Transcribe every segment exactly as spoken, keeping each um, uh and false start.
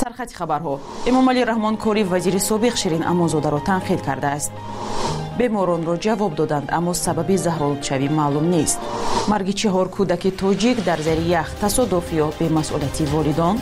سرخط خبرها. امامعلی رحمان کوری وزیر سابق شیرین امانزاده را تنقید کرده است. بیماران را جواب دادند اما سبب زهرآلودشوی معلوم نیست. مرگ چهار کودک تاجیک در زیر یخ تصادف یا بی‌مسئولیتی والدان؟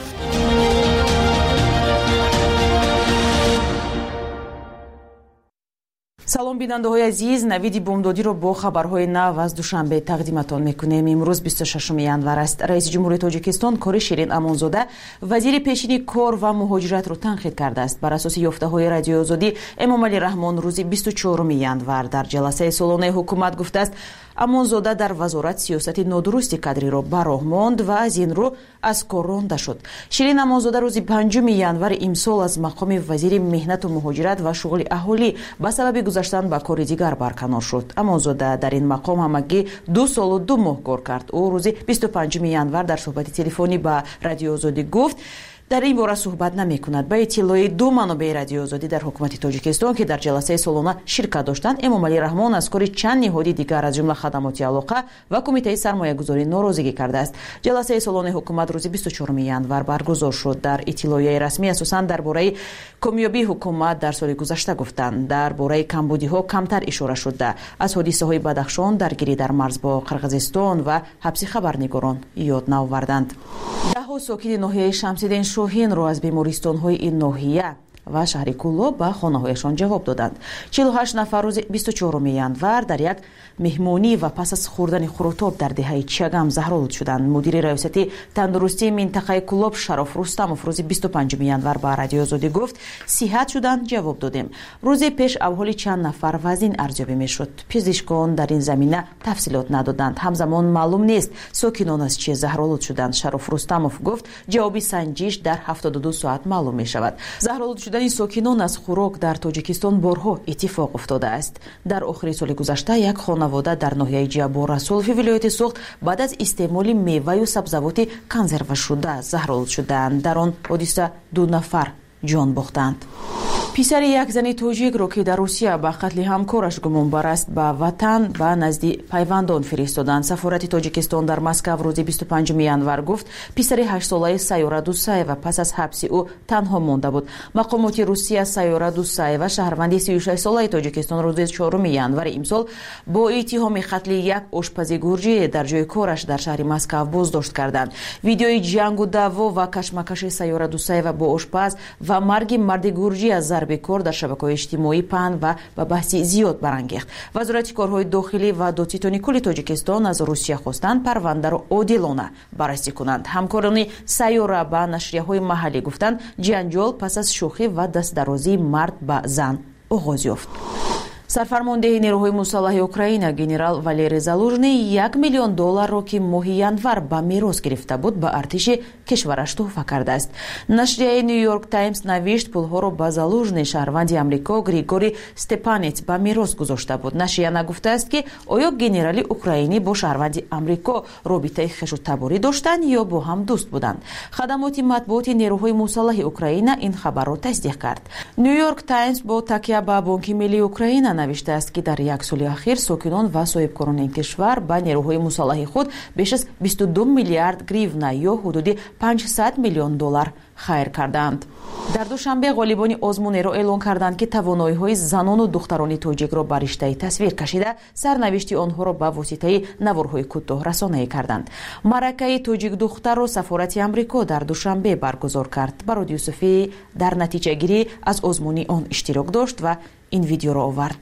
салом бинандаҳои азиз, навиди бомдодиро бо хабарҳои нав аз душанбе тақдиматон мекунем. имрӯз бисту шашуми январ аст. раиси ҷумҳурии тоҷикистон Кори Ширин Амонзода вазири пешини кор ва муҳоҷиратро танқид кардааст. бар асоси ёфтаҳои радиои озодӣ Эмомалӣ Раҳмон рӯзи бисту чорум январ дар ҷаласаи солонаи ҳукумат гуфтааст, Амонзода дар вазорат сиёсати нодурусти кадриро бароҳ монд ва аз ин рӯ аз кор ронда шуд. Ширин Амонзода рӯзи панҷуми январи имсол аз мақоми вазири меҳнату муҳоҷират ва шуғули аҳолӣ ба сабаби гузаштан ба кори дигар барканор шуд. Амонзода дар ин мақом ҳамагӣ ду солу ду моҳ кор кард. ӯ рӯзи бисту панҷуми январ дар суҳбати телефонӣ ба Радиои Озодӣ гуфт, дар ин бора суҳбат намекунад. Ба иттилои ду манобеи Радиои Озодӣ дар ҳукумати Тоҷикистон ки дар ҷаласаи солона ширкат доштанд, Эмомалӣ Раҳмон аз кори чанд ниҳоди дигар аз ҷумла хадамоти алоқа ва кумитаи сармоягузорӣ норозигӣ кардааст. ҷаласаи солонаи ҳукумат рӯзи бисту чорум январ баргузор шуд. Дар иттилоияи расмӣ асосан дар бораи комёбии ҳукумат дар соли гузашта гуфтанд. Дар бораи камбудиҳо камтар ишора шуда. Аз ҳодисаҳои Бадахшон, даргирӣ дар марз бо Қирғизистон ва ҳабси хабарнигорон ёд наоварданд. даҳҳо сокини ноҳияи Шамсиддин Шоҳинро аз бемористонҳои ин ноҳия ва шаҳри Кулло ба хонаҳояшон ҷавоб доданд. чилу ҳашт нафар рӯзи бисту чоруми январ дар як меҳмонӣ ва пас аз хӯрдани хӯротоб дар деҳаи Чагам заҳролуд шуданд. мудири раёсати тандурустии минтақаи Куллоб Шароф Рустамов рӯзи бисту панҷуми январ ба Радиои Озодӣ гуфт, сиҳат шуданд, ҷавоб додем. рӯзи пеш аҳволи чанд нафар вазн арзёбӣ мешуд. пизишкон дар ин замина тафсилот надоданд. ҳамзамон маълум нест сокинон аз чӣ заҳролуд шуданд. Шароф Рустамов гуфт, ҷавоби санҷиш дар ҳафтоду ду соат маълум мешавад. заҳролуд шудани сокинон аз хӯрок дар Тоҷикистон борҳо иттифоқ уфтодааст. дар охири соли гузашта як хонавода дар ноҳияи Ҷабор Расулови вилояти Суғд баъд аз истеъмоли меваю сабзавоти консервашуда заҳролуд шуданд. дар он ҳодиса ду нафар ҷон бохтанд. писари як зани тоҷикро ки дар Русия ба қатли ҳамкораш гумонбар аст ба ватан ба назди пайвандон фиристоданд. Сафорати Тоҷикистон дар Москав рӯзи бисту панҷуми январ гуфт, писари ҳаштсолаи Сайёра Дусаева пас аз ҳабси ӯ танҳо монда буд. мақомоти Русия Сайёра Дусаева шаҳрванди си и шаш солаи Тоҷикистон рӯзи чоруми январи имсол бо иттиҳоми қатли як ошпази гурҷӣ дар ҷои кораш дар шаҳри Москав боздошт карданд. видеои ҷангу даъво ва кашмакаши Сайёра Дусаева бо ошпаз ва марги марди гурҷӣ аз зарби кор дар шабакаҳои иҷтимоӣ паҳн ва ба баҳси зиёд барангехт. Вазорати корҳои дохилӣ ва додситони кулли Тоҷикистон аз Русия хостанд парвандаро одилона баррасӣ кунанд. ҳамкорони Сайёра ба нашрияҳои маҳаллӣ гуфтанд, ҷанҷол пас аз шӯхӣ ва дастдарозии мард ба зан оғоз ёфт. сарфармондеҳи нерӯҳои мусаллаҳи Украина генерал Валерий Залужный як миллион долларро ки моҳи январ ба мерос гирифта буд ба артиши кишвараш туҳфа кардааст. Нашрияи New York Times навишт, пулҳоро ба Залужный шаҳрванди Амрико Григорий Степанец ба мерос гузошта буд. Нашрия нагуфтааст ки оё генерали украинӣ бо шаҳрванди Амрико робитаи хешутаборӣ доштанд ё бо ҳам дӯст буданд. Хадамоти матбуоти нерӯҳои мусаллаҳи Украина ин хабарро тасдиқ кард. New York Times бо такя ба Бонки Миллии Украина навиштааст ки дар як соли ахир сокинон ва соҳибкорони ин кишвар ба нерӯҳои мусаллаҳи худ беш аз бисту ду миллиард гривна ё ҳудуди панҷсад миллион доллар хайр карданд. дар душанбе ғолибони озмунеро эълон карданд ки тавоноиҳои занону духтарони тоҷикро ба риштаи тасвир кашида сарнавишти онҳоро ба воситаи наворҳои кӯтоҳ расонае карданд. маъракаи тоҷик духтарро сафорати Амрико дар душанбе баргузор кард. Бароди Юсуфӣ дар натиҷагирӣ аз озмуни он иштирок дошт ва ин видеоро овард.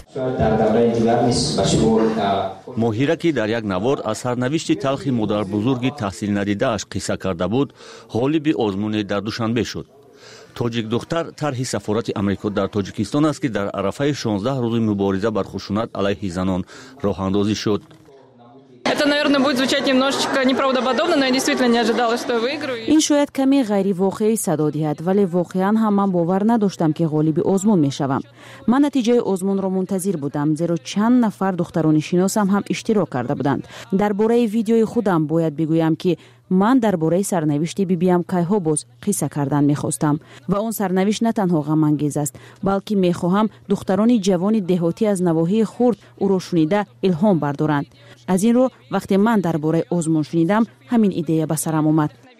моҳира ки дар як навор аз сарнавишти талхи модарбузурги таҳсилнадидааш қисса карда буд, ғолиби озмуне дар душанбе шуд. тоҷик духтар тарҳи сафорати Амрико дар Тоҷикистон аст ки дар арафаи шонздаҳ рӯзи мубориза бар хушунат алайҳи занон роҳандозӣ шуд. Это, наверное, будет звучать немножечко неправдоподобно, но я действительно не ожидала, что я выиграю. ин шояд каме ғайривоқеӣ садо диҳад, вале воқеан ҳам ман бовар надоштам ки ғолиби озмун мешавам. ман натиҷаи озмунро мунтазир будам, зеро чанд нафар духтарони шиносам ҳам иштирок карда буданд. дар бораи видеои худам бояд бигӯям ки ман дар бораи сарнавишти бибиам кайҳо боз қисса кардан мехостам ва он сарнавишт на танҳо ғамангез аст, балки мехоҳам духтарони ҷавони деҳотӣ аз навоҳии хурд ӯро шунида илҳом бардоранд. аз ин рӯ вақте ман дар бораи озмун шунидам, ҳамин идея ба сарам омад.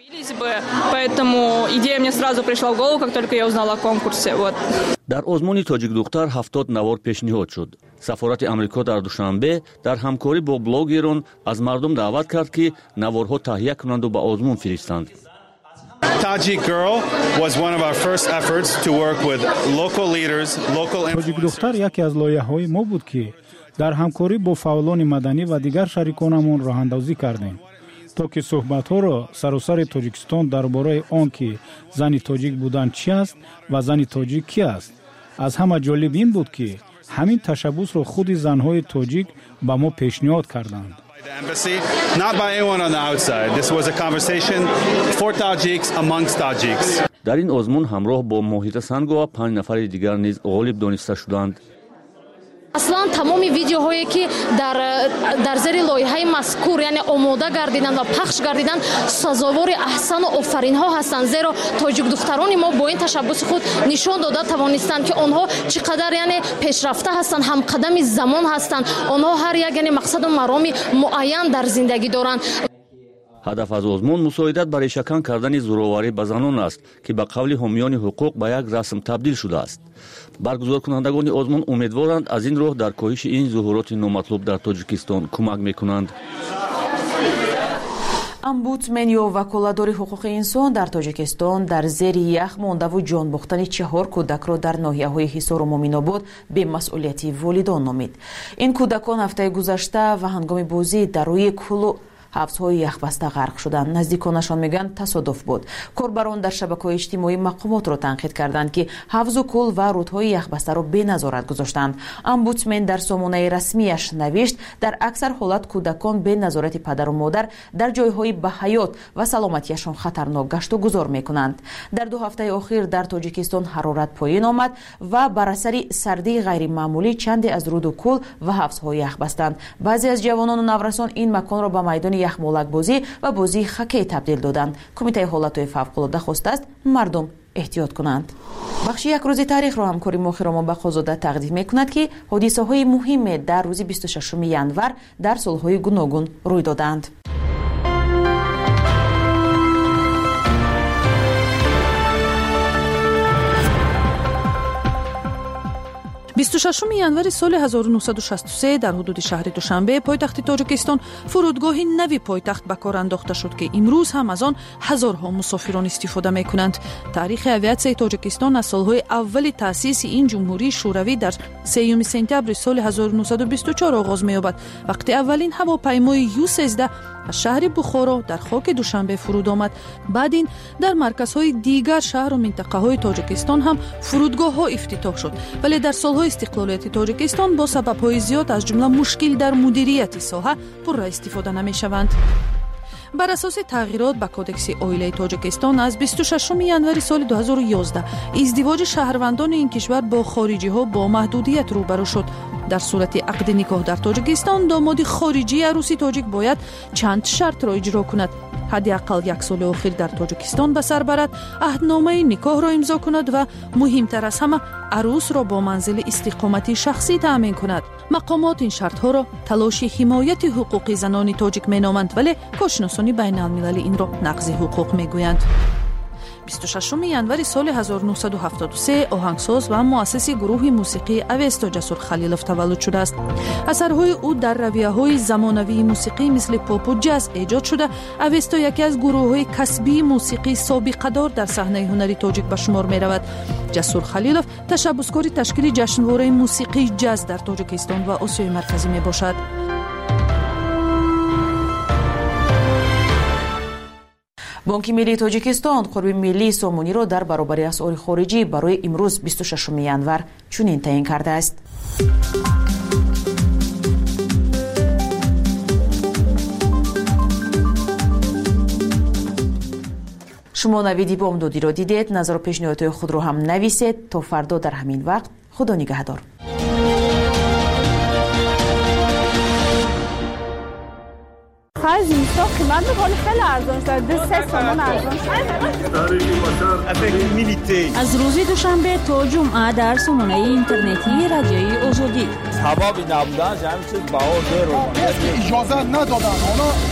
Поэтому идея мне сразу пришла в голову, как только я узнала о конкурсе. Вот. дар озмуни тоҷик духтар ҳафтод навор пешниҳод шуд. Сафорати Амрико дар Душанбе дар ҳамкорӣ бо блогерон аз мардум даъват кард ки наворҳо таҳия кунанду ба озмун фиристанд. Tajik Girl was one of our first efforts to work with local leaders, local Tajik духтар яке аз лоиҳаҳои мо буд ки дар ҳамкорӣ бо фаъолони маданӣ ва дигар шариконамон роҳандозӣ кардем, то ки суҳбатҳоро саросари Тоҷикистон дар бораи он ки зани тоҷик будан чӣ аст ва зани тоҷик кӣ аст. аз ҳама ҷолиб ин буд ки ҳамин ташаббусро худи занҳои тоҷик ба мо пешниҳод карданд. The embassy, not by anyone on the outside. This was a conversation for Tajiks amongst Tajiks. дар ин озмун ҳамроҳ бо Моҳита Сангова панҷ нафари дигар низ ғолиб дониста шуданд. аслан тамоми видеоҳое ки дар дар зери лоиҳаи мазкур яъне омода гардиданд ва пахш гардиданд сазовори аҳсану офаринҳо ҳастанд, зеро тоҷик духтарони мо бо ин ташаббуси худ нишон дода тавонистанд ки онҳо чӣ қадар яъне пешрафта ҳастанд, ҳамқадами замон ҳастанд. онҳо ҳар як яъне мақсаду мароми муайян дар зиндагӣ доранд. ҳадаф аз озмун мусоидат ба решакан кардани зӯроварӣ ба занон аст ки ба қавли ҳомиёни ҳуқуқ ба як расм табдил шудааст. баргузоркунандагони озмун умедворанд аз ин роҳ дар коҳиши ин зуҳуроти номатлуб дар Тоҷикистон кӯмак мекунанд. омбудсмен ё ваколадори ҳуқуқи инсон дар Тоҷикистон дар зери ях мондаву ҷонбохтани чаҳор кӯдакро дар ноҳияҳои Ҳисору Моминобод бемасъулияти волидон номид. ин кӯдакон ҳафтаи гузашта ва ҳангоми бозӣ дар рӯи кӯлу ҳавзҳои яхбаста ғарқ шуданд. наздиконашон мегӯянд тасодуф буд. корбарон дар шабакаҳои иҷтимоӣ мақомотро танқид карданд ки ҳавзу кӯл ва рудҳои яхбастаро беназорат гузоштанд. омбудсмен дар сомонаи расмияш навишт, дар аксар ҳолат кӯдакон беназорати падару модар дар ҷойҳои ба ҳаёт ва саломатияшон хатарнок гашту гузор мекунанд. дар ду ҳафтаи охир дар Тоҷикистон ҳарорат поин омад ва бар асари сардии ғайримаъмулӣ чанде аз руду кӯл ва ҳавзҳо ях бастанд. баъзе аз ҷавонону наврасон ин маконро ба майдони яхмолакбозӣ ва бозии хоккей табдил доданд. кумитаи ҳолатҳои фавқулода хостааст мардум эҳтиёт кунанд. бахши як рӯзи таърихро ҳамкори мо Хиромо Бахозода тақдим мекунад ки ҳодисаҳои муҳиме дар рӯзи бисту шашуми январ дар солҳои гуногун рӯй доданд. бисту шашуми январи соли ҳазору нуҳсаду шасту се дар ҳудуди шаҳри Душанбе, пойтахти Тоҷикистон, фурудгоҳи нави пойтахт ба кор андохта шуд ки имрӯз ҳам аз он ҳазорҳо мусофирон истифода мекунанд. таърихи авиатсияи Тоҷикистон аз солҳои аввали таъсиси ин ҷумҳурии шӯравӣ дар сеюми сентябри соли ҳазору нуҳсаду бисту чор оғоз меёбад, вақте аввалин ҳавопаймои Ю сездаҳ аз шаҳри Бухоро дар хоки Душанбе фуруд омад. баъд ин дар марказҳои дигар шаҳру минтақаҳои Тоҷикистон ҳам фурудгоҳҳо ифтитоҳ шуд, вале дар солҳои истиқлолияти Тоҷикистон бо сабабҳои зиёд аз ҷумла мушкил дар мудирияти соҳа пурра истифода намешаванд. бар асоси тағйирот ба кодекси оилаи Тоҷикистон аз бисту шашуми январи соли ду ҳазору ёздаҳ издивоҷи шаҳрвандони ин кишвар бо хориҷиҳо бо маҳдудият рӯбарӯ шуд. дар сурати ақди никоҳ дар Тоҷикистон домоди хориҷии арӯси тоҷик бояд чанд шартро иҷро кунад. ҳадди ақал як соли охир дар Тоҷикистон ба сар барад, аҳдномаи никоҳро имзо кунад ва муҳимтар аз ҳама арӯсро бо манзили истиқомати шахсӣ таъмин кунад. мақомот ин шартҳоро талоши ҳимояти ҳуқуқи занони тоҷик меноманд, вале коршиносони байналмилалӣ инро нақзи ҳуқуқ мегӯянд. бисту шашуми январи соли ҳазору нуҳсаду ҳафтоду се оҳангсоз ва муассиси гурӯҳи мусиқии Авесто Ҷасур Халилов таваллуд шудааст. асарҳои ӯ дар равияҳои замонавии мусиқӣ мисли попу ҷаз эҷод шуда, Авесто яке аз гурӯҳҳои касбии мусиқии собиқадор дар саҳнаи ҳунари тоҷик ба шумор меравад. Ҷасур Халилов ташаббускори ташкили ҷашнвораи мусиқии ҷаз дар Тоҷикистон ва Осиёи марказӣ мебошад. бонки миллии Тоҷикистон қурби миллии сомониро дар баробари асъори хориҷӣ барои имрӯз бисту шашуми январ чунин таъин кардааст. шумо навиди бомдодиро дидед. назару пешниҳодҳои худро ҳам нависед. то фардо дар ҳамин вақт худо нигаҳдор. زمستان قیمت بخوری خیلی ارزان شد. دو سه تومان ارزان شد. از روز دوشنبه تا جمعه در سامانه اینترنتی رادیوی آزادی سبب نبودن همین چیز بها زیر اجازه ندادن. حالا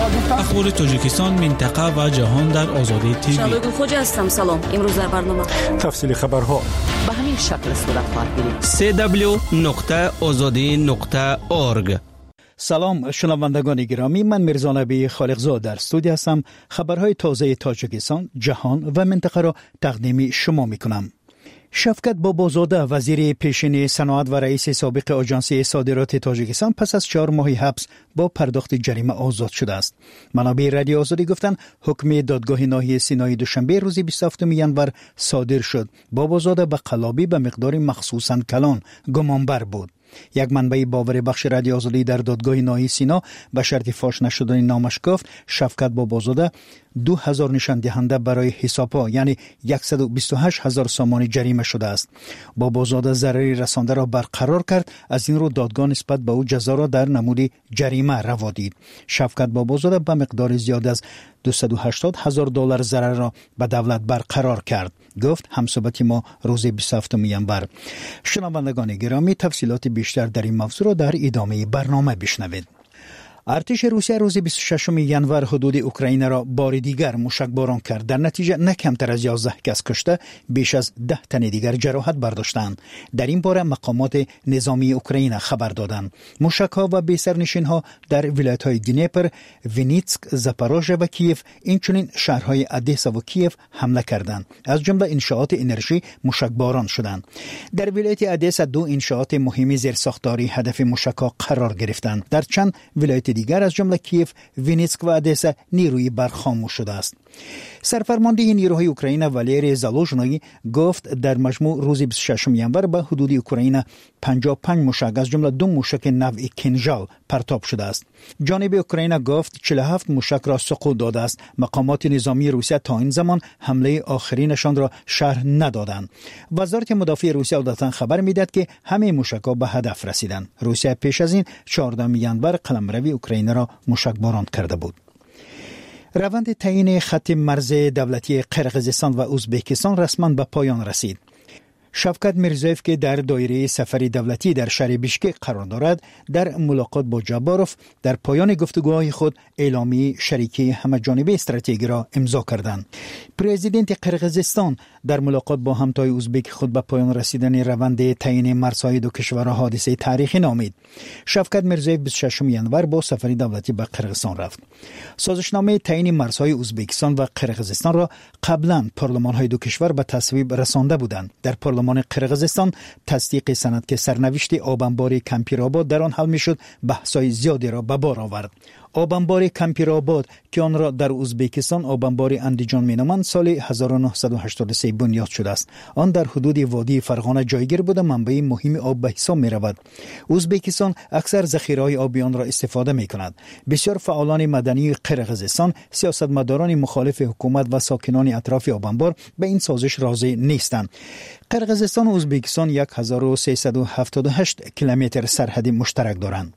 اخبار تاجیکستان، منطقه و جهان در آزادی تیوی. شاگرد خوجا هستم. سلام. امروز در برنامه تفصیل خبرها به همین شکل صورت خواهد گرفت. سی دبلیو نقطه آزادی نقطه اورگ. سلام شنوندگان گرامی، من میرزا نبی خالقزاد در استودیو هستم. خبرهای تازه تاجیکستان، جهان و منطقه را تقدیم شما میکنم. شفقت بابازاده، وزیر پیشین صنعت و رئیس سابق آژانس صادرات تاجیکستان، پس از چهار ماه حبس با پرداخت جریمه آزاد شده است. منابع رادیو آزادی گفتند حکم دادگاه ناحیه سینای دوشنبه روز بیست و هفتم ژانویه صادر شد. بابازاده به قلابی به مقدار مخصوصاً کلان گمانبر بود. یک منبع باور بخش رادیو آزادی در دادگاه ناحیه سینا به شرط فاش نشدن نامش گفت شفقت بابازاده دو هزار نشان دهنده برای حسابها یعنی صد و بیست و هشت هزار سامان جریمه شده است. بابازاده ضرری رسانده را برقرار کرد. از این رو دادگاه نسبت به او جزا را در نمود جریمه روا دید. شفقت بابازاده به مقدار زیاد از دویست و هشتاد هزار دلار ضرر را به دولت برقرار کرد. گفت همصحبت ما روز بیست و هفتم ژانویه. شنوندگان گرامی، تفصیلات بیشتر در این موضوع را در ادامه برنامه بشنوید. ارتش روسیه روز بیست و ششم ژانویه حدود اوکراین را بار دیگر موشکباران کرد. در نتیجه نه کمتر از یازده کس کشته، بیش از ده تن دیگر جراحت برداشتند. در این باره مقامات نظامی اوکراین خبر دادند. موشک‌ها و بی‌سرنشین‌ها در ولایت‌های دنیپر، وینیتسک، زاپاروژه و کیف، اینچنین شهرهای ادسا و کیف حمله کردند. از جمله انشاءات انرژی موشکباران شدند. در ولایت ادسا دو انشاءات مهمی زیرساختاری هدف موشک‌ها قرار گرفتند. در چند ولایت دیگر از جمله کیف، وینیتسک و ادسا نیروی برق خاموش شده است. سرفرمانده نیروهای اوکراین والری زالوژنوی گفت در مجموع روز بیست و ششم ژانویه به حدود اوکراین پنجاه و پنج موشک از جمله دو موشک نوع کینژال پرتاب شده است. جانب اوکراین گفت چهل و هفت موشک را سقوط داده است. مقامات نظامی روسیه تا این زمان حمله آخرینشان را شرح ندادند. وزارت مدافع روسیه عادتا خبر میدهد که همه موشک‌ها به هدف رسیدند. روسیه پیش از این چهاردهم ژانویه قلمروی اوکراین را موشکباران کرده بود. روند تعیین خط مرز دولتی قرقیزستان و ازبکستان رسما به پایان رسید. شفقت میرزایف که در دایره سفر دولتی در شهر بیشکک قرار دارد، در ملاقات با جباروف در پایان گفتگوهای خود اعلامیه شریکی همه‌جانبه استراتژی را امضا کردند. پرزیدنت قرقیزستان در ملاقات با همتای ازبک خود به پایان رسیدن روند تعیین مرزهای دو کشور حادثه تاریخی نامید. شفقت میرزایف بیست و ششم ژانویه با سفر دولتی به قرقیزستان رفت. سازشنامه تعیین مرزهای ازبکستان و قرقیزستان را قبلا پارلمان‌های دو کشور به تصویب رسانده بودند. در پارلمان قرقیزستان تصدیق سند که سرنوشت آبانبار کمپیرآباد در آن حل میشد بحث‌های زیادی را به بار آورد. آبانبار کمپیرآباد که آن را در ازبکستان آبانبار اندیجان مینامند سال هزار و نهصد و هشتاد و سه بنیاد شده است. آن در حدود وادی فرغانه جایگیر بوده منبع مهم آب به حساب می رود. ازبکستان اکثر ذخیره‌های آبی آن را استفاده می کند. بسیار فعالان مدنی قرقیزستان، سیاستمداران مخالف حکومت و ساکنان اطراف آبانبار به این سازش راضی نیستند. قرقیزستان و ازبکستان هزار و سیصد و هفتاد و هشت کیلومتر سرحدی مشترک دارند.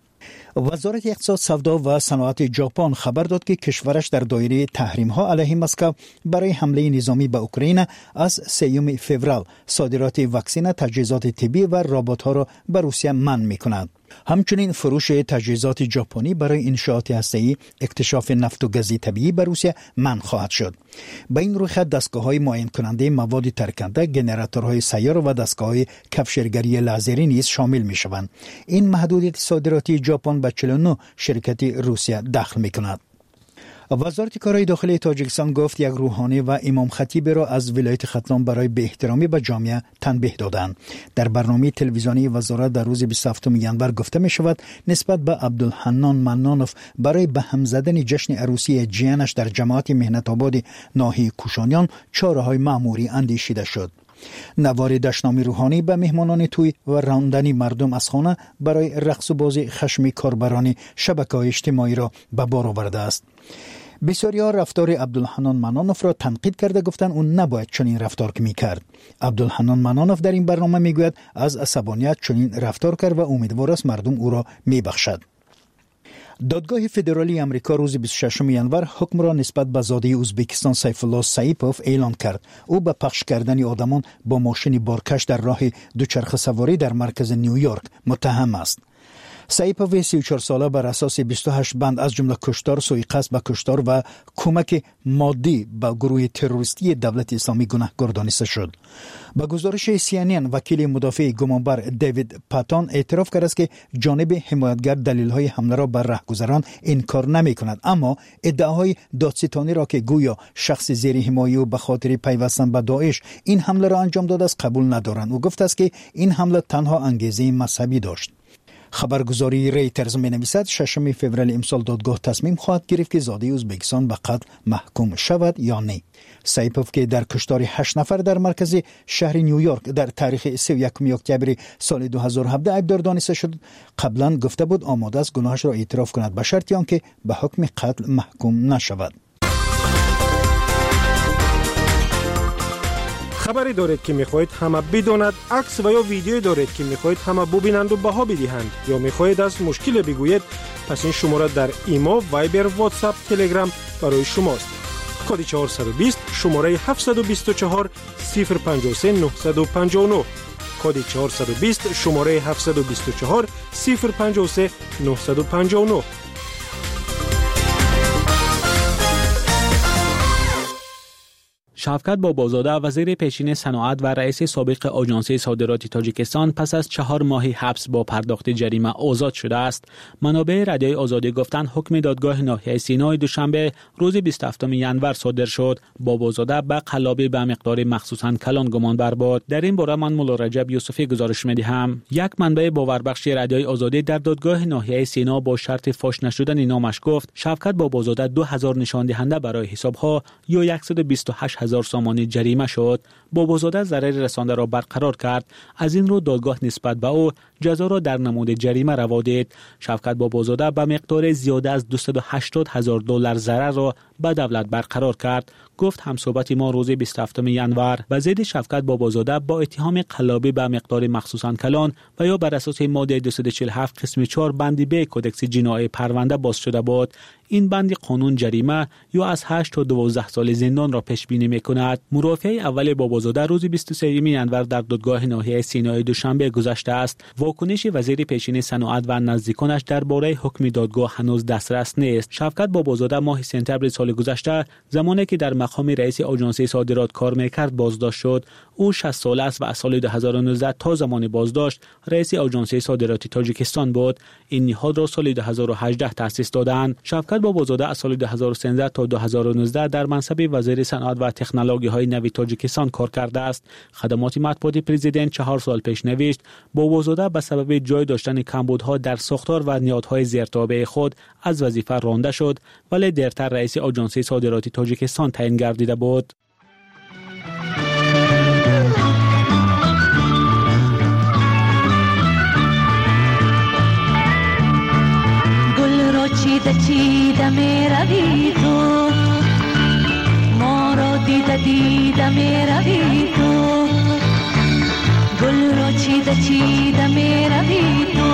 وزارت اقتصاد، سودا و صنعت ژاپن خبر داد که کشورش در دایره تحریم‌ها علیه مسکو برای حمله نظامی به اوکراین از سوم فوریه صادرات واکسن، تجهیزات طبی و ربات‌ها را به روسیه منع می‌کند. همچنین فروش تجهیزات ژاپنی برای انشاءات هسته‌ای، اکتشاف نفت و گاز طبیعی به روسیه منع خواهد شد. به این روی دستگاه‌های معاین کننده مواد ترکنده، ژنراتورهای سیار و دستگاه‌های کفشرگری لازری نیز شامل می‌شوند. این محدودیت صادراتی ژاپن به چهل و نه شرکت روسیه دخل می‌کند. وزارت کارهای داخلی تاجیکستان گفت یک روحانی و امام خطیب را از ولایت ختلان برای به احترامی به جامعه تنبیه دادند. در برنامه تلویزیونی وزارت در روز بیست و هفتم ژانویه گفته می شود نسبت به عبدالحنان منانوف برای به هم زدن جشن عروسی جیانش در جماعت مهنت آباد ناحیه کوشانیان چاره‌های مأموری اندیشیده شد. نوار دشنامی روحانی به مهمانان توی و راندن مردم از خانه برای رقص و بازی خشمی کاربران شبکه‌های اجتماعی را به بار آورده است. بسیاریا رفتار عبدالحنان منانوف را تنقید کرده گفتند اون نباید چنین رفتار می‌کرد. عبدالحنان منانوف در این برنامه میگوید از عصبانیت چنین رفتار کرد و امیدوار است مردم او را میبخشد. دادگاه فدرالی آمریکا روز بیست و ششم ژانویه حکم را نسبت به زاده ازبکستان سیف الله سایپوف اعلان کرد. او به پخش کردن آدمان با ماشین بارکش در راه دوچرخه سواری در مرکز نیویورک متهم است. سایپوف سی و چهار ساله بر اساس بیست و هشت بند از جمله کشتار، سوء قصد به کشتار و کمک مادی به گروه تروریستی دولت اسلامی گناهکار دانسته شد. با گزارش سی ان ان وکیل مدافع گمانبر دیوید پاتون اعتراف کرد است که جانب حمایتگر دلیل‌های حمله را بر رهگذران انکار نمی‌کند، اما ادعاهای دادستانی را که گویا شخص زیر حمایت و به خاطر پیوستن به داعش این حمله را انجام داده است قبول ندارند. او گفت است که این حمله تنها انگیزه مذهبی داشت. خبرگزاری ریترز می نویسد ششم فوریه امسال دادگاه تصمیم خواهد گرفت که زاده ازبکستان به قتل محکوم شود یا نه. سایپوف که در کشتار هشت نفر در مرکز شهر نیویورک در تاریخ سی و یکم اکتبر سال دو هزار و هفده عیبدار دانسته شد، قبلا گفته بود آماده است گناهش را اعتراف کند به شرطی آنکه به حکم قتل محکوم نشود. خبری دارید که میخواهید همه بداند، عکس و یا ویدیویی دارید که میخواهید همه ببینند و بها بدهند یا میخواهید از مشکل بگویید، پس این شماره در ایمو، وایبر، واتساپ، تلگرام برای شماست. کد چهارصد و بیست شماره هفتصد و بیست و چهار صفر پنجاه و سه نهصد و پنجاه و نه. کد چهارصد و بیست شماره هفتصد و بیست و چهار صفر پنجاه و سه نهصد و پنجاه و نه. شفقت بابازاده وزیر پیشین صنعت و رئیس سابق آژانس صادرات تاجیکستان پس از چهار ماهی حبس با پرداخت جریمه آزاد شده است. منابع رادیوی آزادی گفتند حکم دادگاه ناحیه سینای دوشنبه روز بیست و هفتم ژانویه صادر شد. بابازاده به قلابی به مقدار مخصوصاً کلان گمانبر بود. در این باره من مولا رجب یوسفی گزارش می‌دهم. یک منبع باوربخش رادیوی آزادی در دادگاه ناحیه سینا با شرط فاش نشدن نامش گفت شفقت بابازاده دو هزار نشان دهنده برای حسابها یا صد و بیست و هشت هزار سامانی جریمه شد. بابازاده ضرر رسانده را برقرار کرد. از این رو دادگاه نسبت به او جزا را در نمود جریمه روا دید. شفقت بابازاده به مقدار زیاده از دویست و هشتاد هزار دلار ضرر را به دولت برقرار کرد. گفت همصحبت ما روز بیست و هفتم ژانویه به ضد شفقت بابازاده با اتهام قلابی به مقدار مخصوصاً کلان و یا بر اساس ماده دویست و چهل و هفت قسم چهار بند ب کدکس جنایی پرونده باز شده بود. این بند قانون جریمه یا از هشت تا دوازده سال زندان را پیش بینی می‌کند. مرافع اول بابازاده روز بیست و سوم ژانویه در دادگاه ناحیه سینای دوشنبه گذشته است. واکنش وزیر پیشین صنعت و نزدیکانش درباره حکم دادگاه هنوز دسترس نیست. شفقت بابازاده ماه سپتامبر سال گذشته زمانی که در مقام رئیس آژانس صادرات کار می‌کرد بازداشت شد. او شصت ساله است و از سال دو هزار و نوزده تا زمان بازداشت رئیس آژانس صادرات تاجیکستان بود. این نهاد را سال دو هزار و هجده تأسیس دادند. شفقت بابازاده از سال دو هزار و سیزده تا دو هزار و نوزده در منصب وزیر صنعت و تکنولوژی‌های نوین تاجیکستان کار کرده است. خدمات مطبوعاتی پرزیدنت چهار سال پیش نوشت بابازاده به سبب جای داشتن کمبودها در ساختار و نهادهای زیرتابع خود از وظیفه رانده شد، ولی دیرتر رئیس آژانس صادرات تاجیکستان تعیین گردیده بود. چیده چیده می روی تو، ما را دیده دیده می روی تو، گل را چیده چیده می روی تو،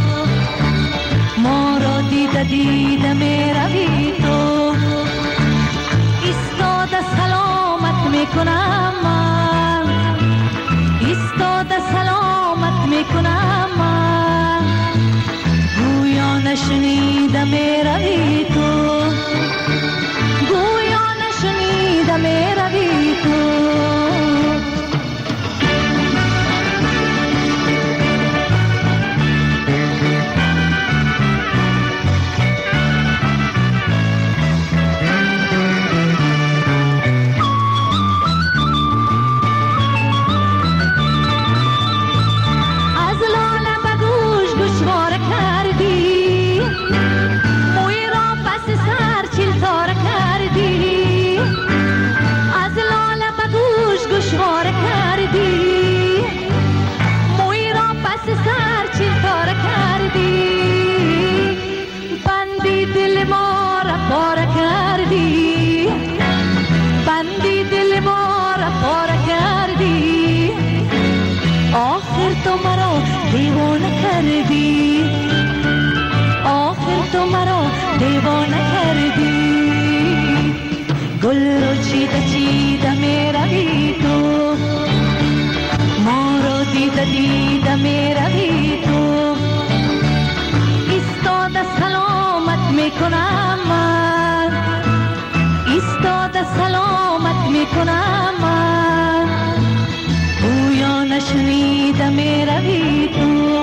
ما را دیده دیده می روی تو، ایستاده سلامت می کنم من، ایستاده سلامت می کنم من، گویا نشنیده می روی تو، گویا نشنیده می روی تو. دیوانه کردی، آخر تو مرا دیوانه کردی، گل رو چیده چیده می روی تو، ما رو دیده دیده می روی تو، میکنم من ایستاده سلامت میکنم من گویا نشنیده میروی تو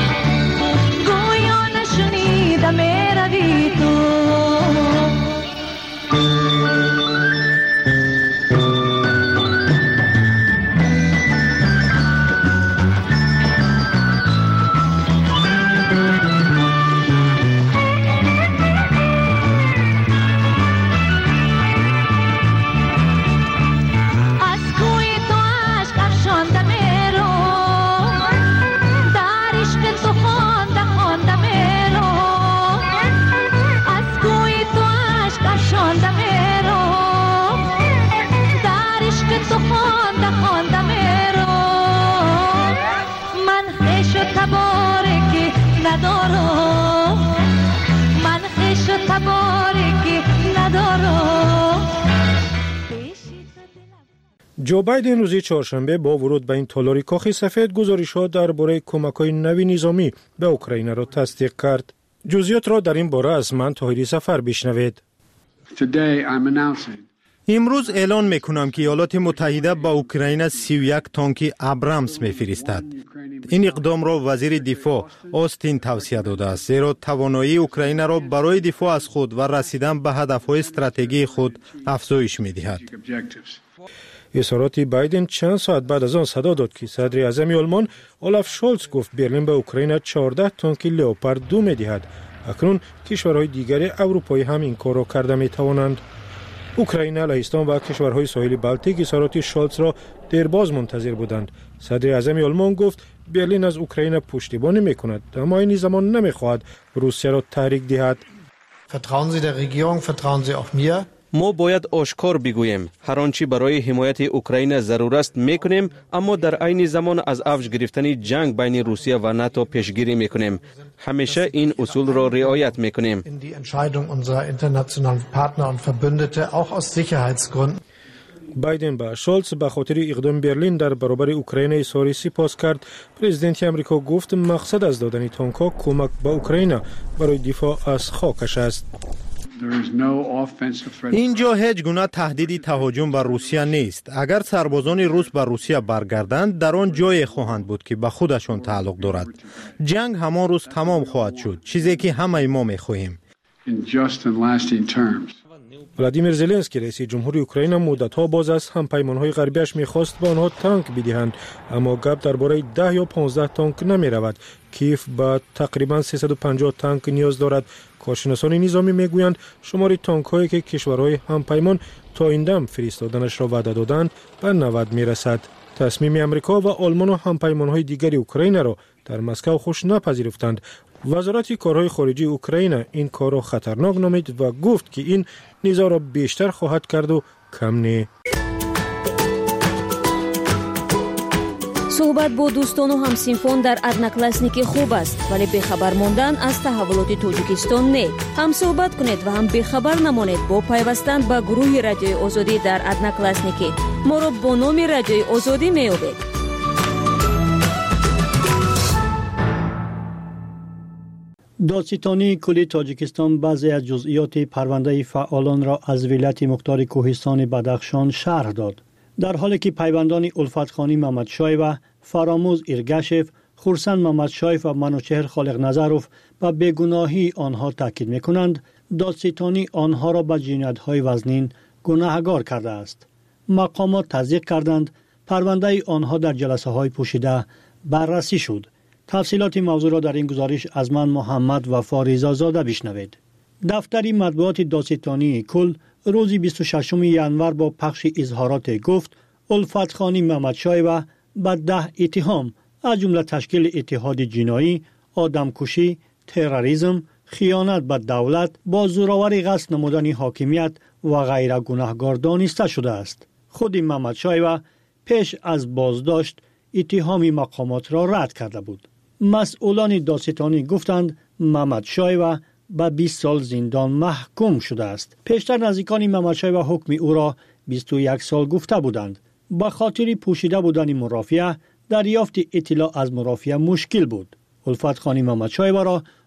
گویا نشنیده میروی تو جو بایدن روز چهارشنبه با ورود به این تالار کاخ سفید گزارش‌ها درباره کمک‌های نوی نظامی به اوکراین را تصدیق کرد. جزئیات را در این باره از من طاهری سفر بشنوید. امروز اعلان میکنم که ایالات متحده به اوکراین سی و یک تانک ابرامس میفرستد. این اقدام را وزیر دفاع آستین توصیه داده است، زیرا توانایی اوکراین را برای دفاع از خود و رسیدن به هدفهای استراتژیکی خود افزایش میدهد. اظهارات بایدن چند ساعت بعد از آن صدا داد که صدر اعظم آلمان اولاف شولز گفت برلین به اوکراین چهارده تانک لئوپارد دو میدهد. اکنون کشورهای دیگر اروپایی هم این کار را کرده میتوانند. اوکراین، لهستان و کشورهای ساحل بالتیک اظهارات شولز را دیرباز منتظر بودند. صدر اعظم آلمان گفت برلین از اوکراین پشتیبانی میکند، اما این زمان نمیخواهد روسیه را تحریک دهد. Vertrauen Sie der Regierung, vertrauen Sie auch mir. ما باید آشکار بگوییم هر آنچه برای حمایت اوکراین ضرور است میکنیم، اما در عین زمان از اوج گرفتن جنگ بین روسیه و ناتو پیشگیری میکنیم. همیشه این اصول را رعایت میکنیم. In die Entscheidung unserer internationalen Partner und Verbündete auch aus Sicherheitsgründen. بایدن با شولز به خاطر اقدام برلین در برابر اوکراین اظهار سپاس کرد. پرزیدنت آمریکا گفت مقصد از دادن تانک‌ها کمک به اوکراین برای دفاع از خاکش است. اینجا هیچ گونه تهدیدی تهاجم بر روسیه نیست. اگر سربازان روس به روسیه برگردند در آن جایی خواهند بود که به خودشان تعلق دارد. جنگ همان روز تمام خواهد شد، چیزی که همه ما می‌خواهیم. ولادیمیر زلنسکی رئیس جمهوری اوکراین مدت‌ها باز از همپیمان‌های غربیش می‌خواست به آنها تانک بدهند، اما گپ درباره ده یا پانزده تانک نمی‌رود. کیف با تقریباً سیصد و پنجاه تانک نیاز دارد. کارشناسان نظامی میگویند شمار تانک‌هایی که کشورهای همپیمان تا این دم فرستادنش را وعده دادند به نود می‌رسد. تصمیم آمریکا و آلمان و همپیمان‌های دیگر اوکراین را در مسکو خوش نپذیرفتند. وزارت کارهای خارجی اوکراین این کار را خطرناک نامید و گفت که این نیزا را بیشتر خواهد کرد و کم نه. صحبت با دوستان و همسینفون در ادناکلاسنیکی خوب است، ولی بخبر ماندن از تحولات تاجیکستان نه. هم صحبت کنید و هم بخبر نمانید با پیوستن به گروه رادیوی آزادی در ادناکلاسنیکی. ما را با نام رادیوی آزادی میابید. دادستانی کلی تاجیکستان بعضی از جزئیات پرونده فعالان را از ولایت مختار کوهستان بدخشان شرح داد. در حالی که پیوندان الفتخانی محمدشاه و فراموز ایرگشف، خورسند محمدشاه و منوچهر خالق نظروف به بیگناهی آنها تاکید می‌کنند، دادستانی آنها را به جنایت‌های وزنین گناهکار کرده است. مقامات تصدیق کردند پرونده آنها در جلسه‌های پوشیده بررسی شد. تفصیلات موضوع را در این گزارش از من محمد و فاریزا زاده بشنوید. دفتر مطبوعات دادستانی کل روز بیست و ششم ژانویه با پخش اظهارات گفت الفتخانی محمدشاه و به ده اتهام از جمله تشکیل اتحاد جنایی، آدمکشی، تروریسم، خیانت به دولت، با زورآوری قصد نمودن حاکمیت و غیره گناهکار دانسته شده است. خود محمدشاه و پیش از بازداشت اتهام مقامات را رد کرده بود. مسئولان دادستانی گفتند محمدشاه و به بیست سال زندان محکوم شده است. پیشتر نزدیکان محمدشاه و حکم او را بیست و یک سال گفته بودند. به خاطر پوشیده بودن مرافعه، دریافت اطلاع از مرافعه مشکل بود. الفتخانی محمدشاه را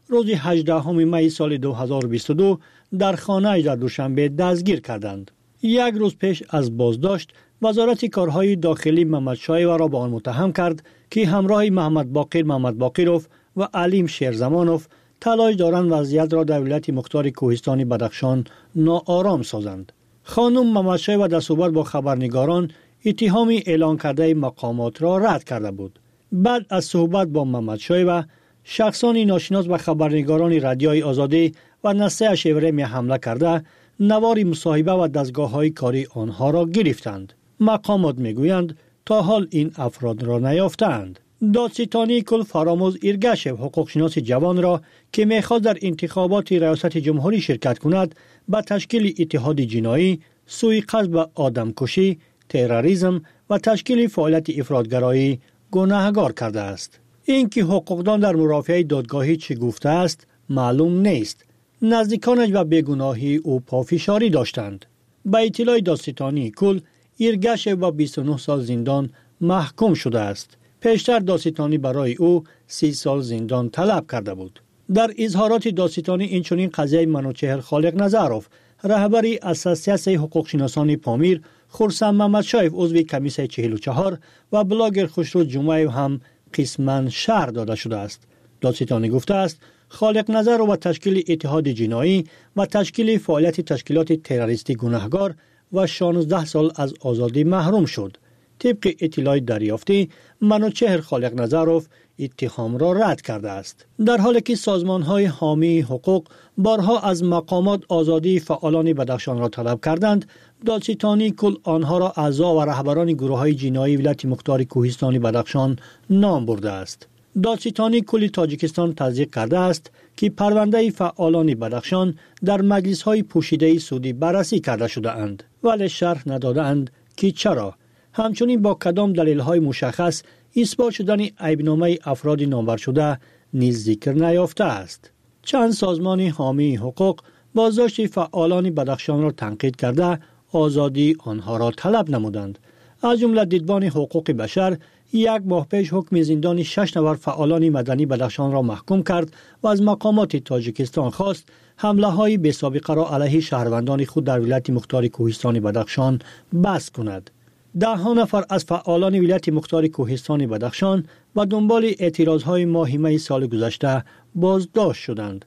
روز هجدهم می سال دو هزار و بیست و دو در خانه در دوشنبه دستگیر کردند. یک روز پیش از بازداشت وزارت کارهای داخلی محمد شایو را به آن متهم کرد که همراه محمد باقر محمد باقروف و علیم شیرزمانوف تلاش دارند وضعیت را در ولایت مختار کوهستانی بدخشان ناآرام سازند. خانم محمد شایو در صحبت با خبرنگاران اتهامی اعلان کرده مقامات را رد کرده بود. بعد از صحبت با محمد شایو شخصانی ناشناس به خبرنگاران رادیوی آزادی و نسته شیورمی حمله کرده نوار مصاحبه و دستگاه‌های کاری آنها را گرفتند. مقامات میگویند تا حال این افراد را نیافتند. دادستانی کل فراموز ایرگشف حقوقشناس جوان را که میخواست در انتخابات ریاست جمهوری شرکت کند به تشکیل اتحاد جنایی، سوء قصد به آدمکشی، تروریسم و تشکیل فعالیت افراطگرایی گناهکار کرده است. اینکه حقوقدان در مرافعه دادگاهی چه گفته است معلوم نیست. نزدیکانش و بیگناهی او پافشاری داشتند. به اطلاع دادستانی کل ایرگشف با بیست و نه سال زندان محکوم شده است. پیشتر دادستانی برای او سی سال زندان طلب کرده بود. در اظهارات دادستانی اینچنین قضیه منوچهر خالق نظروف رهبری اساسیه حقوق شناسان پامیر، خرسند محمد شایف عضو کمیسه چهل و چهار و بلاگر خسرو جمعه هم قسماً شرح داده شده است. دادستانی گفته است خالق نظر و تشکیل اتحاد جنایی و تشکیل فعالیت تشکیلات تروریستی گناهکار و شانزده سال از آزادی محروم شد. طبق اطلاع دریافتی منوچهر خالق نظروف اتهام را رد کرده است. در حالی که سازمان‌های حامی حقوق بارها از مقامات آزادی فعالان بدخشان را طلب کردند، دادستانی کل آنها را اعضا و رهبران گروه‌های جنایی ولایت مختار کوهستانی بدخشان نام برده است. دادستانی کل تاجیکستان تصدیق کرده است که پرونده فعالان بدخشان در مجلس‌های پوشیده سعودی بررسی کرده شده اند، ولی شرح نداده اند که چرا. همچنین با کدام دلیل‌های مشخص اثبات شدن عیبنامه افراد نامور شده نیز ذکر نیافته است. چند سازمان حامی حقوق بازداشت فعالان بدخشان را تنقید کرده آزادی آنها را طلب نمودند. از جمله دیدبان حقوق بشر یک ماه پیش حکم زندان شش نفر فعالان مدنی بدخشان را محکوم کرد و از مقامات تاجیکستان خواست حمله های بی سابقه را علیه شهروندان خود در ولایت مختار کوهستان بدخشان بس کند. ده ها نفر از فعالان ولایت مختار کوهستان بدخشان و دنبال اعتراضهای ماه می سال گذشته بازداشت شدند.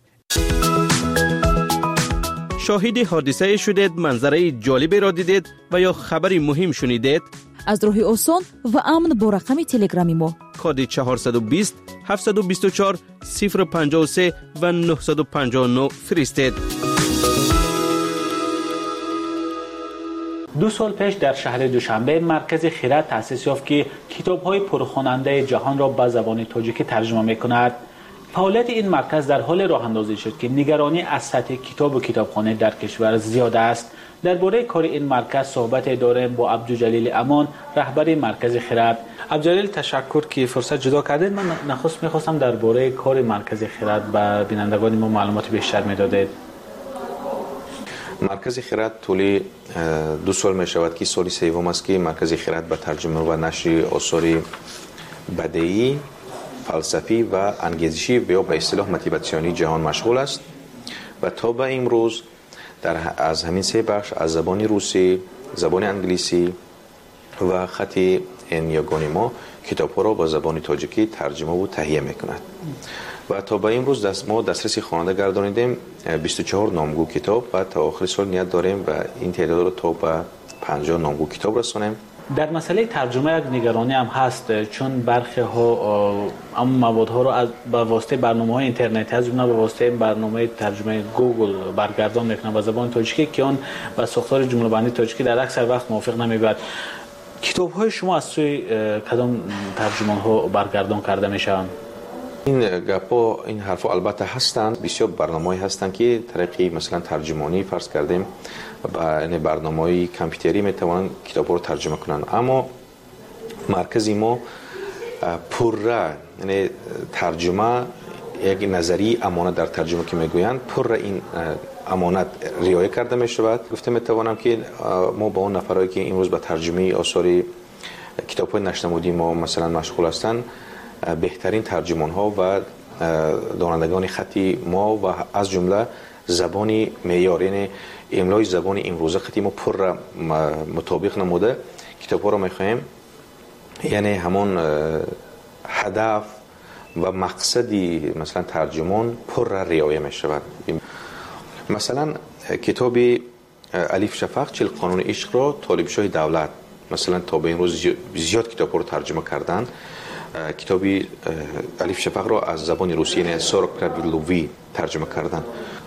شاهد حادثه شدید، منظره جالبی را دیدید و یا خبری مهم شنیدید؟ از راهی آسان و امن با رقم تلگرامی ما کد چهارصد و بیست هفتصد و بیست و چهار صفر پنجاه و سه و نهصد و پنجاه و نه فرستید. دو سال پیش در شهر دوشنبه مرکز خیرات تأسیس یافت که کتاب‌های پرخواننده جهان را به زبان تاجیکی ترجمه می‌کند. فعالیت این مرکز در حال راه اندازی شد که نگرانی از سطح کتاب و کتابخانه در کشور زیاد است. درباره کار این مرکز صحبت داریم با عبدالجلیل امان، رهبر مرکز خیرات. عبدالجلیل تشکر که فرصت جدا کردید. من نخست می‌خواستم درباره کار مرکز خیرات به بینندگان ما معلومات بیشتر می‌دادید. مرکز خیرات طولی دو سال می شود که سالی سوم است که مرکز خیرات به ترجمه و نشر آثار بدیعی، فلسفی و انگیزشی یا به اصطلاح موتیواسیونی جهان مشغول است و تا به امروز در از همین سه بخش از زبان روسی، زبان انگلیسی و خط این یگانی ما کتاب‌ها را با زبان تاجیکی ترجمه و تهیه می‌کند. و تا به امروز دست ما دسترسی خواننده گردانیدیم بیست و چهار نامگو کتاب و تا آخر سال نیت داریم و این تعداد را تا به پنجاه نامگو کتاب رسانیم. در مسئله ترجمه یک نگرانی هم هست، چون برخی ها اما موادها را از به واسطه برنامه‌های اینترنتی از جمله به واسطه برنامه ترجمه گوگل برگردان می‌کنند به زبان تاجیکی که آن به ساختار جمله‌بندی تاجیکی در اکثر وقت موافق نمی‌باشد. کتاب‌های شما از سوی کدام ترجمان‌ها برگردان کرده می‌شوند؟ این گپا این حرفا البته هستند، بسیار برنامه‌ای هستند که طریقی مثلا ترجمانی فرض کردیم با این برنامه‌های کامپیوتری میتوانند کتاب رو ترجمه کنند، اما مرکزی ما پره یعنی ترجمه یک نظری امانت در ترجمه که میگویند پره این امانت رعایت کرده میشود. گفته میتوانم که ما با اون نفرایی که امروز به ترجمه آثار کتاب‌های نشنمودی ما مثلا مشغول هستند بهترین ترجمان ها و دانندگان خطی ما و از جمله زبان معیار، یعنی املای زبان امروزه خطی ما پر مطابق نموده کتاب ها رو میخواهیم، یعنی همون هدف و مقصدی مثلا ترجمان پر رعایت میشود. مثلا کتاب الف شفق چهل قانون عشق را طالب شاه دولت مثلا تا به این روز زیاد کتاب رو ترجمه کردن. کتاب الف شفق را از زبان روسی یعنی سورک پرابیلووی ترجمه کردن.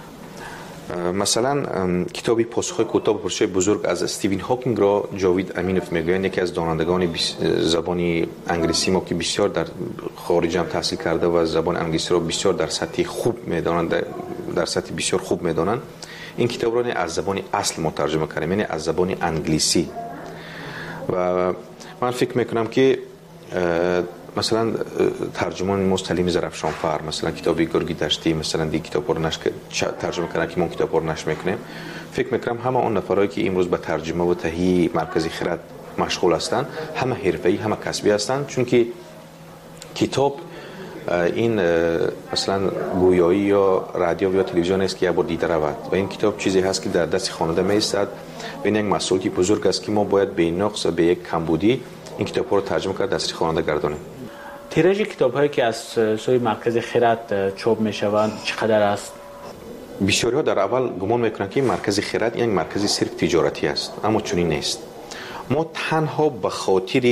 مثلا کتابی پاسخ کوتاه به پرسش بزرگ از استیون هاکینگ را جاوید امینوف میگویند، یکی از دانندگان زبان انگلیسی ما که بسیار در خارج هم تحصیل کرده و زبان انگلیسی را بسیار در سطح خوب میدانند، در سطح بسیار خوب میدانند. این کتاب را از زبان اصل ما ترجمه کردیم، یعنی از زبان انگلیسی. و من فکر میکنم که مثلا ترجمان مستلیم زرفشانفر مثلا کتابی گرگی دشتی مثلا دی کتاب رو نش ترجمه کردن که ما کتاب رو نش میکنیم. فکر میکنم همه اون نفرایی که امروز به ترجمه و تهیه مرکزی خرد مشغول هستند همه حرفه‌ای همه کسبی هستند، چون که کتاب این مثلا گویایی یا رادیو یا تلویزیون است که یه بار دیده رود و این کتاب چیزی هست که در دست خواننده میایستد و این یک مسئولیت بزرگ است که ما باید به نقص به یک کمبودی این کتاب رو ترجمه کرد دست خواننده گردانیم. تیراژ کتاب‌هایی که از سوی مرکز خرد چاپ می‌شوند چقدر است؟ بسیاری‌ها در اول گمان می‌کنند که مرکز خرد یک مرکز صرف تجارتی است، اما چنین نیست. ما تنها به خاطر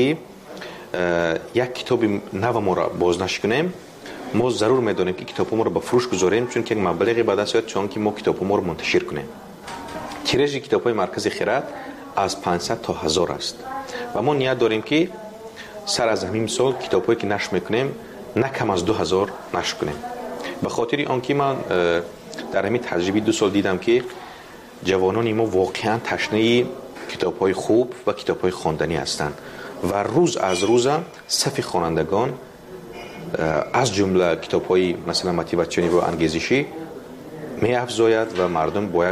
یک کتاب نو ما را بازنشر کنیم ما ضرور می‌دانیم که کتاب ما را به فروش گذاریم، چون که یک مبلغی به دست میاد چون که ما کتاب ما را منتشر کنیم. تیراژ کتاب‌های مرکز خرد از پانصد تا هزار است و ما نیت داریم که سر از همین سال کتاب‌هایی که نشر میکنیم نه کم از دو هزار نشر کنیم. به خاطر آنکه من در همین تجربه دو سال دیدم که جوانان ما واقعا تشنه کتاب‌های خوب و کتاب‌های خواندنی هستند و روز از روز صف خوانندگان از جمله کتاب‌های مثلا موتیواسیونی و انگیزشی می افزاید و مردم با یک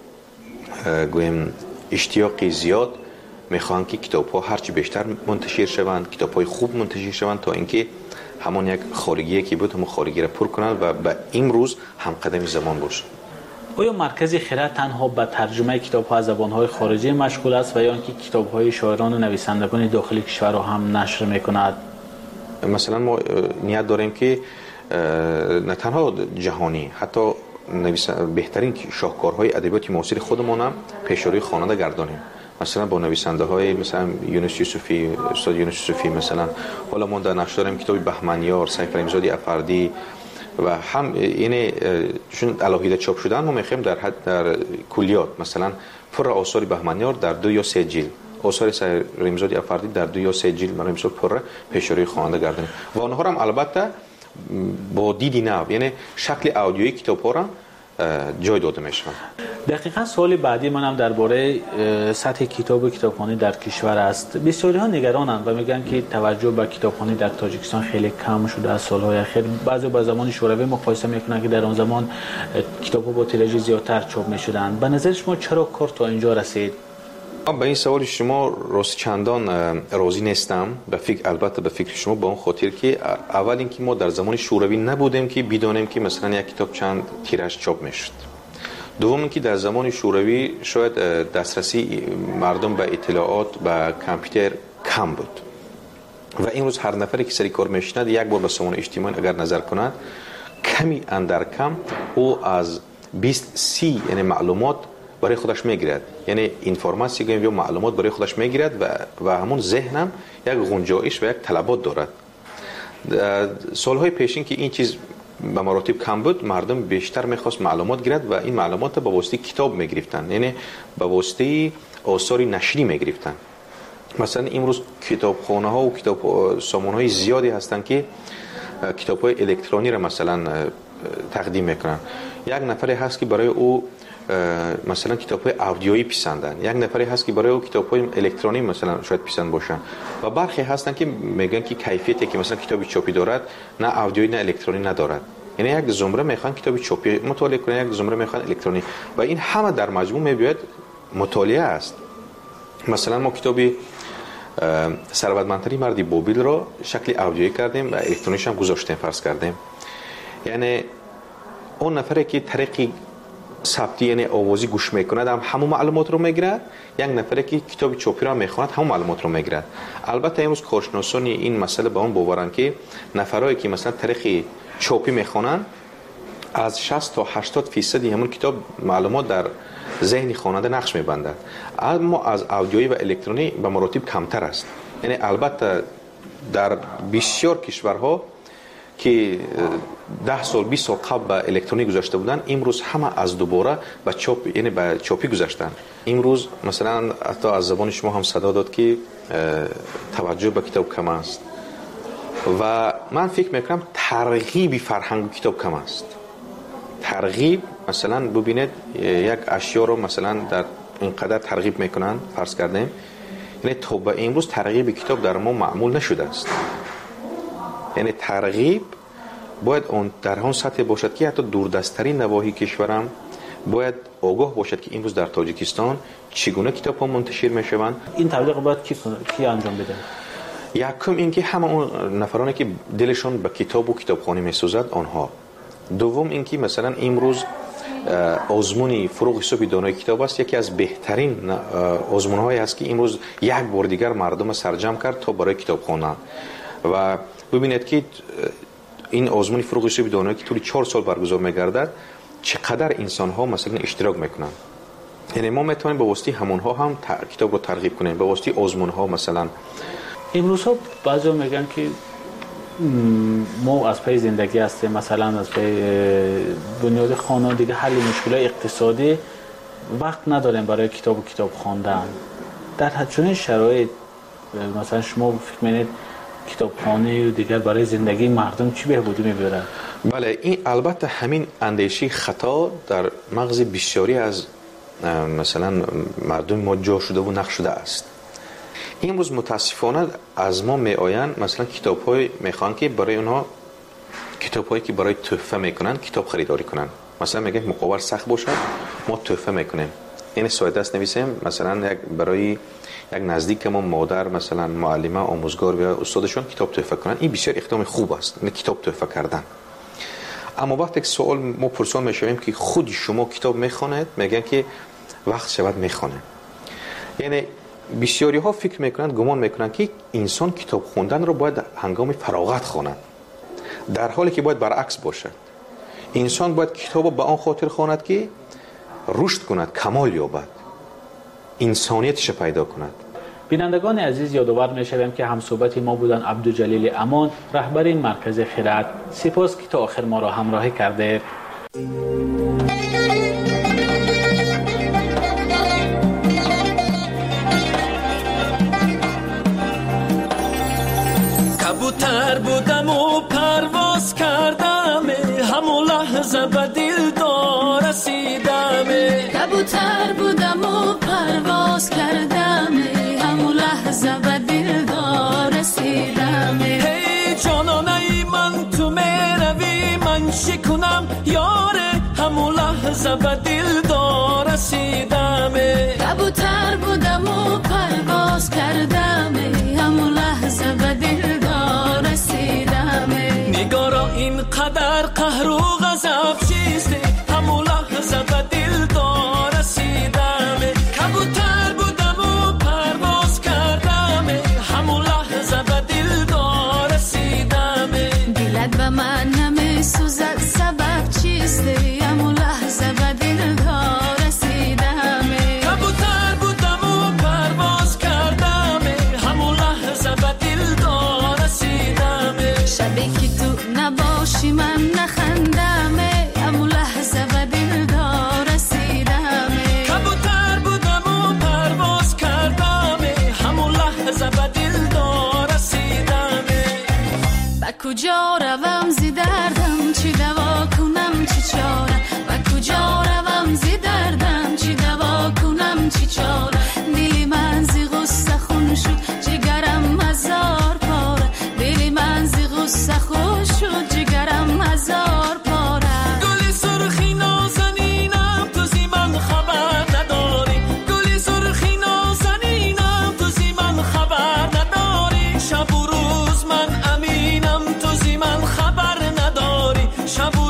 گویم اشتیاقی زیاد میخوان که کتاب ها هرچی بیشتر منتشر شوند، کتاب های خوب منتشر شوند تا اینکه همون یک خارگیه که بود همون خارگی را پر کنند و به امروز هم قدم زمان باشه. آیا مرکز خرد تنها به ترجمه کتاب ها از زبان های خارجی مشغول است و یا اینکه کتاب های شاعران و نویسندگان داخلی کشور را هم نشر میکند؟ مثلا ما نیت داریم که نه تنها جهانی حتی بهترین شاهکارهای ادبیات معاصر خودمون هم پیشروی خواننده گردانیم. مثلا با نویسنده های مثلا یونس یوسفی، استاد یونس یوسفی مثلا، حالا ما در نشر داریم کتاب بهمنیار، سیف رحیم‌زاده افردی و هم یعنی چون علاهیده چاپ شدن ما میخوایم در حد در کلیات مثلا پر آثار بهمنیار در دو یا سه جلد، آثار سیف رحیم‌زاده افردی در دو یا سه جلد ما مثلا پر پیشروی خواننده گردانیم و آنها هم البته با دیدی نو یعنی شکل آدیویی کتاب‌ها را جای داده میشن. دقیقاً سوال بعدی منم درباره سطح کتاب و کتابخوانی در کشور است. بسیاری ها نگرانند و میگن که توجه به کتابخوانی در تاجیکستان خیلی کم شده از سالهای اخیر. بعضی با زمان شوروی مقایسه میکنن که در آن زمان کتاب‌ها با تیراژ زیادتر چاپ میشدند. به نظر شما چرا کار تا اینجا رسید؟ به این سوال شما راست چندان راضی نیستم. به فکر البته به فکر شما با اون خاطر که اول اینکه ما در زمان شوروی نبودیم که بدونیم که مثلا یک کتاب چند تیراژ چاپ میشد. دوم اینکه در زمان شوروی شاید دسترسی مردم به اطلاعات به کامپیوتر کم بود و این روز هر نفری که سری کار میشند یک بار به سامانه اجتماعی اگر نظر کند کمی اندر کم او از بیست سی یعنی معلومات برای خودش میگیرد، یعنی اینفورماسیون یا معلومات برای خودش میگیرد و و همون ذهنم یک گنجایش و یک طلبات دارد. سالهای پیشین که این چیز به مراتب کم بود مردم بیشتر میخواست معلومات گیرد و این معلومات به واسطه کتاب میگرفتن، یعنی به واسطه آثار نشری میگرفتن. مثلا امروز کتابخانه ها و کتاب سامانه زیادی هستن که کتاب های الکترونی را مثلا تقدیم میکنن. یک نفری هست که برای او مثلا کتاب‌های آدیویی پسندن، یک نفری هست که برای او کتاب‌های الکترونیک مثلا شاید پسند باشن و برخی هستن که میگن که کیفیتی که مثلا کتابی چاپی دارد نه آدیویی نه الکترونیک ندارد. یعنی یک زمره میخوان کتابی چاپی مطالعه کنن، یک زمره میخوان الکترونیک و این همه در مجموع میباید مطالعه است. مثلا ما کتابی ثروتمندترین مردی بابل را شکل آدیویی کردیم و الکترونیکش هم گذاشتیم فرض کردیم. یعنی اون نفری که طریقی ثبتی یعنی آوازی گوش میکند هم همون معلومات رو میگیرد، یک نفری که کتاب چاپی را میخواند همون معلومات رو میگیرد. البته امروز کارشناسان این مسئله به اون باورند که نفرایی که مثلا طریق چاپی میخوانند از شصت تا هشتاد فیصد همون کتاب معلومات در ذهن خواننده نقش میبندد، اما از اودیویی و الکترونی به مراتب کمتر است. یعنی البته در بسیار کشورها که ده سال بیست سال قبل به الکترونیک گذاشته بودن، امروز همه از دوباره به چاپ یعنی به چاپی گذاشتن. امروز مثلا حتی از زبان شما هم صدا داد که توجه به کتاب کم است و من فکر میکنم ترغیب فرهنگ کتاب کم است. ترغیب مثلا ببینید یک اشیا رو مثلا در اینقدر ترغیب میکنن، فرض کردیم یعنی تا به امروز ترغیب کتاب در ما معمول نشده است. یعنی ترغیب باید اون در اون سطح باشد که حتی دوردستترین نواحی کشورم باید آگاه باشد که امروز در تاجیکستان چگونه کتاب ها منتشر می شوند. این تبلیغ باید کی کی انجام بده؟ یکم اینکه همه اون نفرانی که دلشون به کتاب و کتابخوانی می سوزد آنها. دوم اینکه مثلا امروز آزمون فروغ حساب دانای کتاب است، یکی از بهترین آزمون هایی است که امروز یک بار دیگر مردم سرجم کرد تا برای کتاب خوانند. و ببینید که این آزمون فروغ حساب دانایی که طول چهار سال برگزار می‌گردد چقدر انسان ها مثلا اشتراک میکنن. یعنی ما میتونیم به واسطه همون ها هم کتاب رو ترغیب کنیم، به واسطه آزمون ها. مثلا امروز ها بعضی میگن که ما از پی زندگی هستیم، مثلا از پی بنیاد خانوادگی حل مشکلات اقتصادی وقت نداریم برای کتاب و کتاب خواندن. در چنین شرایط مثلا شما فکر می‌کنید کتابخانه و دیگر برای زندگی مردم چی بهبودی میبره؟ بله، این البته همین اندیشه خطا در مغز بسیاری از مثلا مردم ما جا شده و نقش شده است. امروز متاسفانه از ما می آیند مثلا کتاب‌های میخوان که برای اونها کتاب‌هایی که برای تحفه میکنن کتاب خریداری کنن. مثلا میگن مقابل سخت باشد ما تحفه میکنیم، یعنی ساده است نویسیم مثلا یک برای یک نزدیک ما مادر مثلا معلمه آموزگار یا استادشون کتاب تحفه کنن. این بسیار اقدام خوب است، یعنی کتاب تحفه کردن. اما وقتی که سوال ما پرسان میشویم که خود شما کتاب میخوانید، میگن که وقت شود میخونه. یعنی بسیاری ها فکر میکنند، گمان میکنند که انسان کتاب خوندن رو باید هنگام فراغت خواند، در حالی که باید برعکس باشد. انسان باید کتاب به آن خاطر خواند که رشد کند، کمال یابد، انسانیتش پیدا کند. بینندگان عزیز، یادآور می‌شویم که همصحبت ما بودن عبدالجلیل امان، رهبر این مرکز خرد. سپاس که تا آخر ما را همراهی کرده. کبوتر بودم و پرواز کردم، همون لحظه به دلدار رسیدم. کبوتر بودم و پرواز کردم، همون لحظه به دلدار رسیدم. هی جانانه من تو میروی من شکنم یاره، همون لحظه به دلدار رسیدم. کبوتر بودم و پرواز کردم، همون لحظه به دلدار رسیدم. نگارا اینقدر قهر و غضب چیسته، همون لحظه به دلدار رسیدم. کبوتر بودم و پرواز کردم، همون لحظه به دلدار رسیدم. دلت به من نمیسوزد سبب چیسته، همون لحظه به دلدار رسیدم. کبوتر بودم و پرواز کردم، همون لحظه به دلدار رسیدم. شبی که تو نباشی من نخندم، همون لحظه به دلدار رسیدم. کبوتر بودم و پرواز کردم، همون لحظه به دلدار رسیدم. با کجا روم زی دردم، چی دوا کنم چی چاره. با کجا روم زی دردم، چی دوا کنم چی چاره. دلی من زی غصه خون شد، جگرم هزار پاره. دلی من زی غصه خون شد، جگرم هزار پاره. گلی سرخی نازنینم تو زی من خبر نداری. گلی سرخی نازنینم تو زی من خبر نداری. شب و روز من امینم تو زی من خبر نداری. شب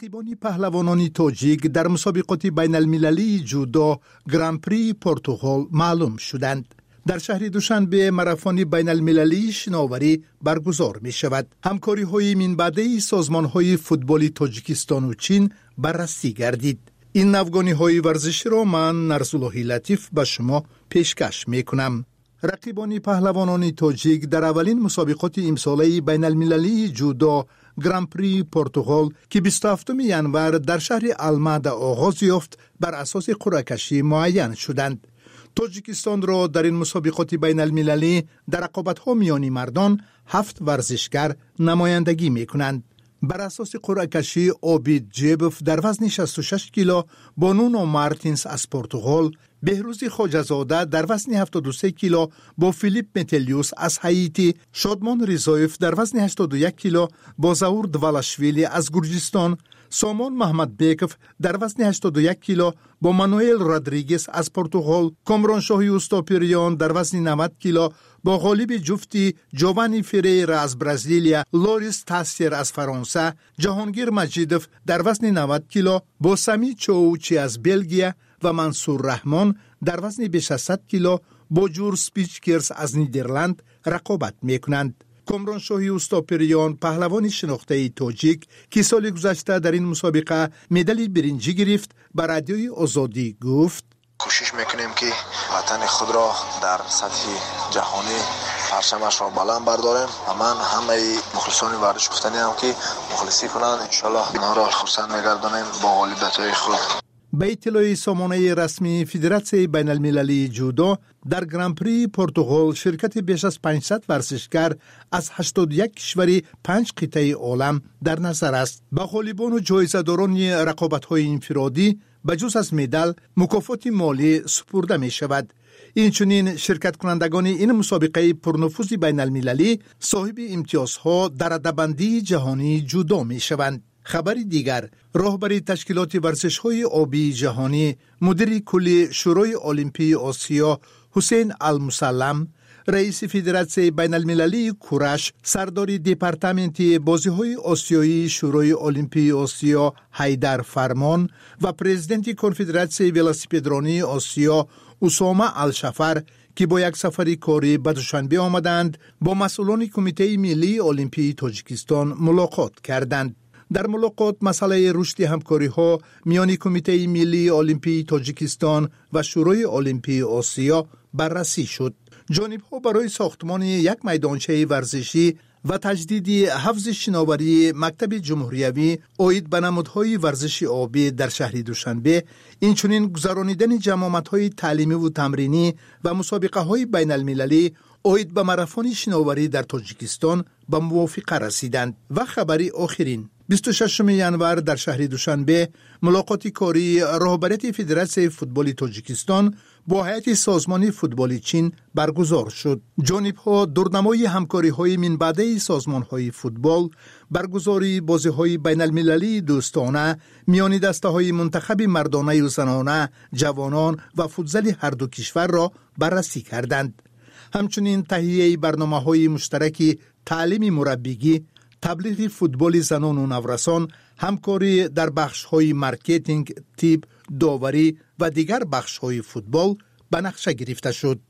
رقیبان پهلوانان تاجیک در مسابقات بین المللی جودو گرانپری پرتغال معلوم شدند. در شهر دوشنبه ماراتون بین المللی شناوری برگزار می شود. همکاری های من بعده سازمان های فوتبال تاجیکستان و چین بررسی گردید. این نوگانی های ورزشی را من نرسولله لطیف به شما پیشکش می کنم. رقیبان پهلوانان تاجیک در اولین مسابقات امساله بین المللی جودو گرانپری پرتغال که بیست و هفتم ژانویه در شهر الماده آغاز یافت بر اساس قرعه کشی معین شدند. تاجیکستان را در این مسابقات بین المللی در رقابت‌ها میان مردان هفت ورزشگر نمایندگی می‌کنند. بر اساس قرعه کشی آبید جیبوف در وزن شصت و شش کیلو با نونو مارتینز از پرتغال، بهروز خواجه‌زاده در وزن هفتاد و سه کیلو با فیلیپ متلیوس از هایتی، شادمان ریزایف در وزن هشتاد و یک کیلو با زاور دوالاشویلی از گرجستان، سامان محمد بیکف در وزن هشتاد و یک کیلو با مانوئل رودریگز از پرتغال، کامران شاهی اوستاپیریان در وزن نود کیلو با غالب جفتی جوانی فریرا از برزیلیا، لوریس تاسیر از فرانسه، جهانگیر مجیدوف در وزن نود کیلو با سمی چووچی از بلژیا و منصور رحمان در وزن بیش از صد کیلو با جور سپیچکرز از نیدرلند رقابت میکنند. کامران شاهی اوستاپیریان پهلوان شناخته تاجیک که سال گذشته در این مسابقه مدال برنجی گرفت به رادیوی آزادی گفت: کوشش میکنیم که وطن خود را در سطح جهانی پرچمش را بلند برداریم و من همه مخلصان ورزش گفتنی هم که مخلصی کنند، انشالله ما را خرسند میگردانیم با غالبیت خود. به اطلاع سامانه رسمی فدراسیون بین المللی جودو در گرانپری پرتغال شرکت بیش از پانصد ورزشگر از هشتاد و یک کشور پنج قطعه عالم در نظر است. به غالبان و جایزه‌داران رقابت‌های انفرادی بجز از مدال مکافات مالی سپرده می شود. اینچنین شرکت کنندگان این مسابقه پرنفوذ بین المللی صاحب امتیازها در رده‌بندی جهانی جودو می شوند. خبری دیگر، راهبر تشکیلات ورزش‌های آبی جهانی مدیر کلی شورای المپی آسیا حسین المسلم، رئیس فدراسیون بین المللی کورش، سردار دپارتمنت بازی‌های آسیایی شورای المپی آسیا حیدر فرمان و پرزیدنت کنفدراسیون ولاسیپدرانی آسیا اسامه الشفر که با یک سفری کاری به دوشنبه آمدند، با مسئولان کمیته ملی المپی تاجیکستان ملاقات کردند. در ملاقات مسئله رشد همکاری‌ها میان کمیته ملی المپی تاجیکستان و شورای المپی آسیا بررسی شد. جانب‌ها برای ساختمان یک میدانچه ورزشی و تجدید حفظ شناوری مکتب جمهوریوی عاید به نمادهای ورزشی آبی در شهر دوشنبه، اینچنین گذرانیدن جمامت‌های تعلیمی و تمرینی و مسابقه‌های بین المللی عاید به ماراتون شناوری در تاجیکستان به موافقه رسیدند. و خبری آخرین، بیست و ششم ژانویه در شهر دوشنبه ملاقات کاری رهبریت فدراسیون فوتبال تاجیکستان با هیئت سازمان فوتبال چین برگزار شد. جانب‌ها دورنمای همکاری‌های من بعده سازمان‌های فوتبال، برگزاری بازی‌های بین‌المللی دوستانه میان دسته‌های منتخب مردانه و زنانه، جوانان و فوتزال هر دو کشور را بررسی کردند. همچنین تهیه برنامه‌های مشترک تعلیم مربیگی، تبلیغ فوتبال زنان و نورسان، همکاری در بخش‌های مارکتینگ، تیپ، داوری و دیگر بخش‌های فوتبال به نقشه گرفته شد.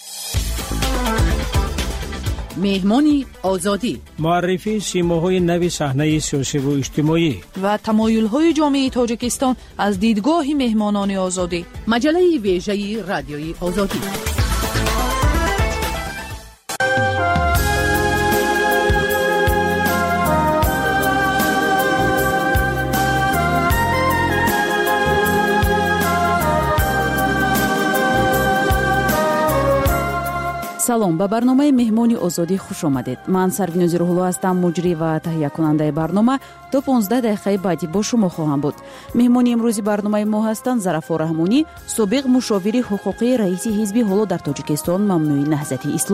مهمانی آزادی، معرفی سیماهای نوی صحنه سیاسی و اجتماعی و تمایل‌های جامعه تاجیکستان از دیدگاه مهمانان آزادی. مجله ویژه رادیوی آزادی. салом, ба барномаи меҳмони озодӣ хуш омадед. ман сарвинози рӯҳулло ҳастам, муҷрӣ ва таҳиякунандаи барнома. то понздаҳ дақиқаи баъдӣ бо шумо хоҳам буд. меҳмони имрӯзи барномаи мо ҳастанд Зарафо Раҳмонӣ, собиқ мушовири ҳуқуқии раиси ҳизби ҳоло дар Тоҷикистон Мамнӯи Наҳзати Исломӣ.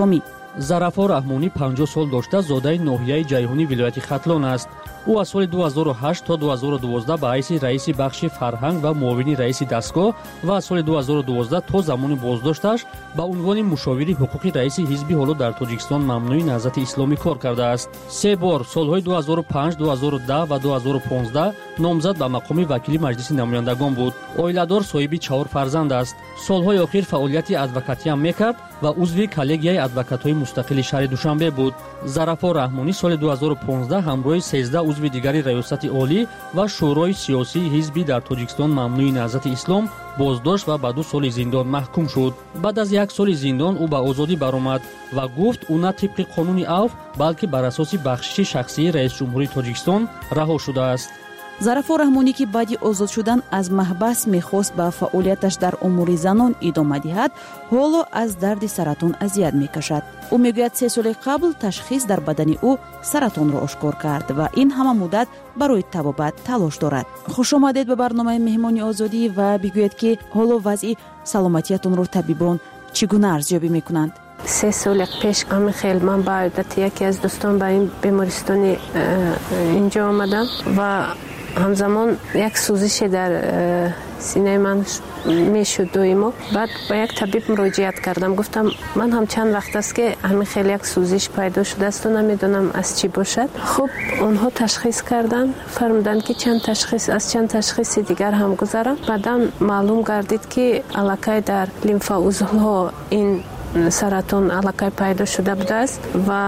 зарафо раҳмонӣ панҷоҳ сол дошта зодаи ноҳияи ҷайҳунӣ вилояти хатлон аст. ӯ аз соли ду ҳазору ҳашт то ду ҳазору дувоздаҳ ба ҳайси раиси бахши фарҳанг ва муовини раиси дастгоҳ ва аз соли ду ҳазору дувоздаҳ то замони боздошташ ба унвони мушовири ҳуқуқи раиси ҳизби ҳоло дар Тоҷикистон мамнӯи наҳзати исломӣ кор кардааст. се бор солҳои ду ҳазору панҷ, ду ҳазору даҳ ва ду ҳазору понздаҳ номзад ба мақоми вакили маҷлиси намояндагон буд. Оиладор соҳиби чаҳор фарзанд аст. Солҳои охир фаъолияти адвокатиам мекард ва узви коллегияи адвокатҳои мустақили шаҳри Душанбе буд. Зарафо раҳмонӣ соли ду ҳазору понздаҳ ҳамроҳи сездаҳ узви дигари раёсати олӣ ва шӯрои сиёсии ҳизби дар Тоҷикистон мамнӯи наҳзати ислом боздошт ва ба ду соли зиндон маҳкум шуд. Баъд аз як соли зиндон ӯ ба озодӣ баромад ва гуфт ӯ на тибқи қонуни авф, балки бар асоси бахшиши шахсии раисҷумҳурии Тоҷикистон раҳо шудааст. зарафо раҳмонӣ ки баъди озод шудан аз маҳбас мехост ба фаъолияташ дар умури занон идома диҳад, ҳоло аз дарди саратон азият мекашад. ӯ мегӯяд се соли қабл ташхис дар бадани ӯ саратонро ошкор кард ва ин ҳама муддат барои табобат талош дорад. хушомадед ба барномаи меҳмони озодӣ ва бигӯед ки ҳоло вазъи саломатиятонро табибон чӣ гуна арзёбӣ мекунанд? се соли пеш амихел ман ба одати яке аз дӯстон ба ин бемористони инҷо омадам ва ҳамзамон як сӯзише дар синаи ман мешуд доимо. Баъд ба як табиб муроҷиат кардам, гуфтам ман ҳам чанд вақт аст ки ҳамин хел як сӯзиш пайдо шудаасту намедонам аз чӣ бошад. хуб онҳо ташхис кардан, фармуданд ки чанд ташхис аз чанд ташхиси дигар ҳам гузарам. баъдан маълум гардид ки аллакай дар лимфаузлҳо ин саратон аллакай пайдо шуда будааст ва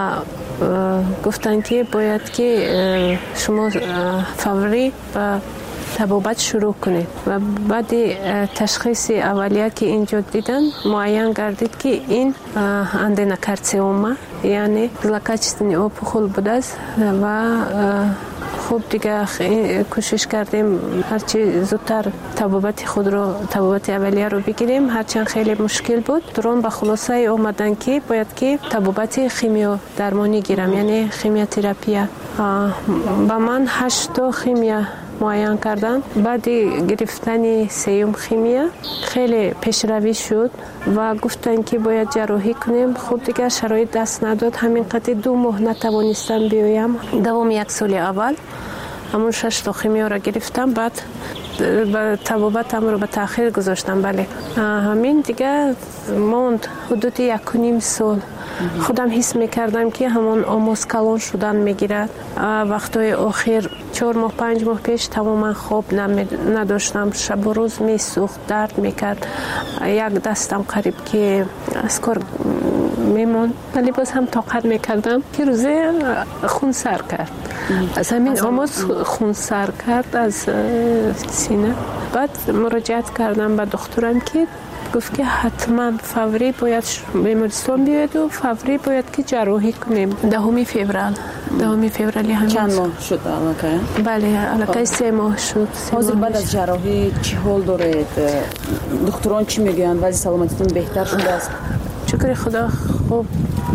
гуфтанд ки бояд ки шумо фаврӣ ба табобат шурӯъ кунед. ва баъди ташхиси аввалия ки инҷо дидан муайян гардид ки ин аденокарциома, яъне злокачественный опухол будааст ва хуб дига кӯшиш кардем ҳарчи зудтар табобати худро табобати аввалияро бигирем, ҳарчанд хеле мушкил буд. турон ба хулосае омадан ки бояд ки табобати химиодармонӣ гирам, яъне химиотерапия. ба ман ҳашто химия муайян кардан. баъди гирифтани сеюм химия хеле пешравӣ шуд ва гуфтанд ки бояд ҷарроҳӣ кунем. хуб дигар шароит даст надод, ҳамин қадр ду моҳ натавонистам биёям. давоми як соли аввал ҳамон шашто химиёро гирифтам, баъд табобатамро ба таъхир гузоштам. бале ҳамин дигар монд ҳудуди якуним сол. худам ҳис мекардам ки ҳамон омоз калон шудан мегирад. вақтҳои охир чор моҳ панҷ моҳ пеш тамоман хоб надоштам, шабу рӯз месӯхт, дард мекард, як дастам қариб ки аз кор мемонд, вале боз ҳам тоқат мекардам. ки рӯзе хун сар кард, аз ҳамин омоз хун сар кард аз сина. баъд муроҷиат кардам ба духтурам ки гуфт ки ҳатман фаврӣ бояд бемористон биёеду фаврӣ бояд ки ҷарроҳӣ кунем. даҳуми феврал даҳуми феврали ҳамин чанд моҳ шуд аллакай? бале аллакай се моҳ шуд. ҳозир баъд аз ҷарроҳӣ чӣ ҳол доред? духтурон чӣ мегӯянд? вазъи саломатитон беҳтар шудааст? шукри худо хуб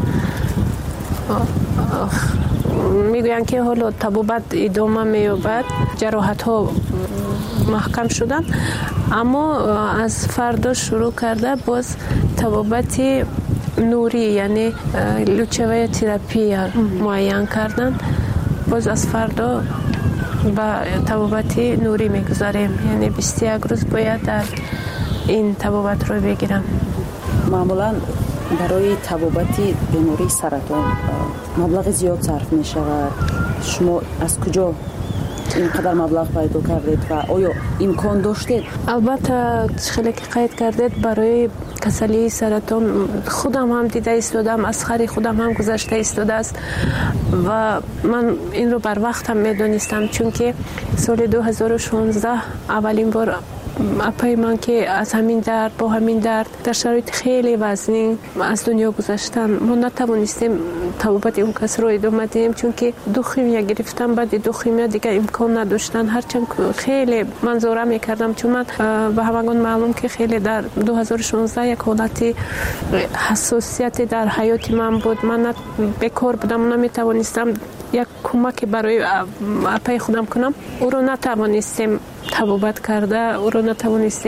мегӯянд ки ҳоло табобат идома меёбад, ҷароҳатҳо маҳкам шуданд, аммо аз фардо шурӯъ карда боз табобати нурӣ, яъне лучевая терапия муайян кардан. боз аз фардо ба табобати нурӣ мегузарем, яъне бисту як рӯз бояд дар ин табобатро бигирам. маъмулан барои табобати бемории саратон маблағи зиёд сарф мешавад. шумо аз куҷо ин қадар маблағ пайдо кардед ва оё имкон доштед? албатта хеле ки қайд кардед, барои касалии саратон худам ҳам дида истодам, аз хари худам ҳам гузашта истодааст ва ман инро барвақтам медонистам, чунки соли ду ҳазору шонздаҳ аввалин бор апаи ман ки аз ҳамин дард бо ҳамин дард дар шароити хеле вазнин аз дунё гузаштан, мо натавонистем табобати он касро идома диҳем, чунки ду химия гирифтам, баъди ду химия дигар имкон надоштан. ҳарчанд хеле ман зора мекардам, чун ман ба ҳамагон маълум ки хеле дар ду ҳазору шонздаҳ як ҳолати ҳассосияте дар ҳаёти ман буд. ман бекор будам, наметавонистам як кӯмаке барои апаи худам кунам. ӯро натавонистем табобат карда, ӯро натавонистем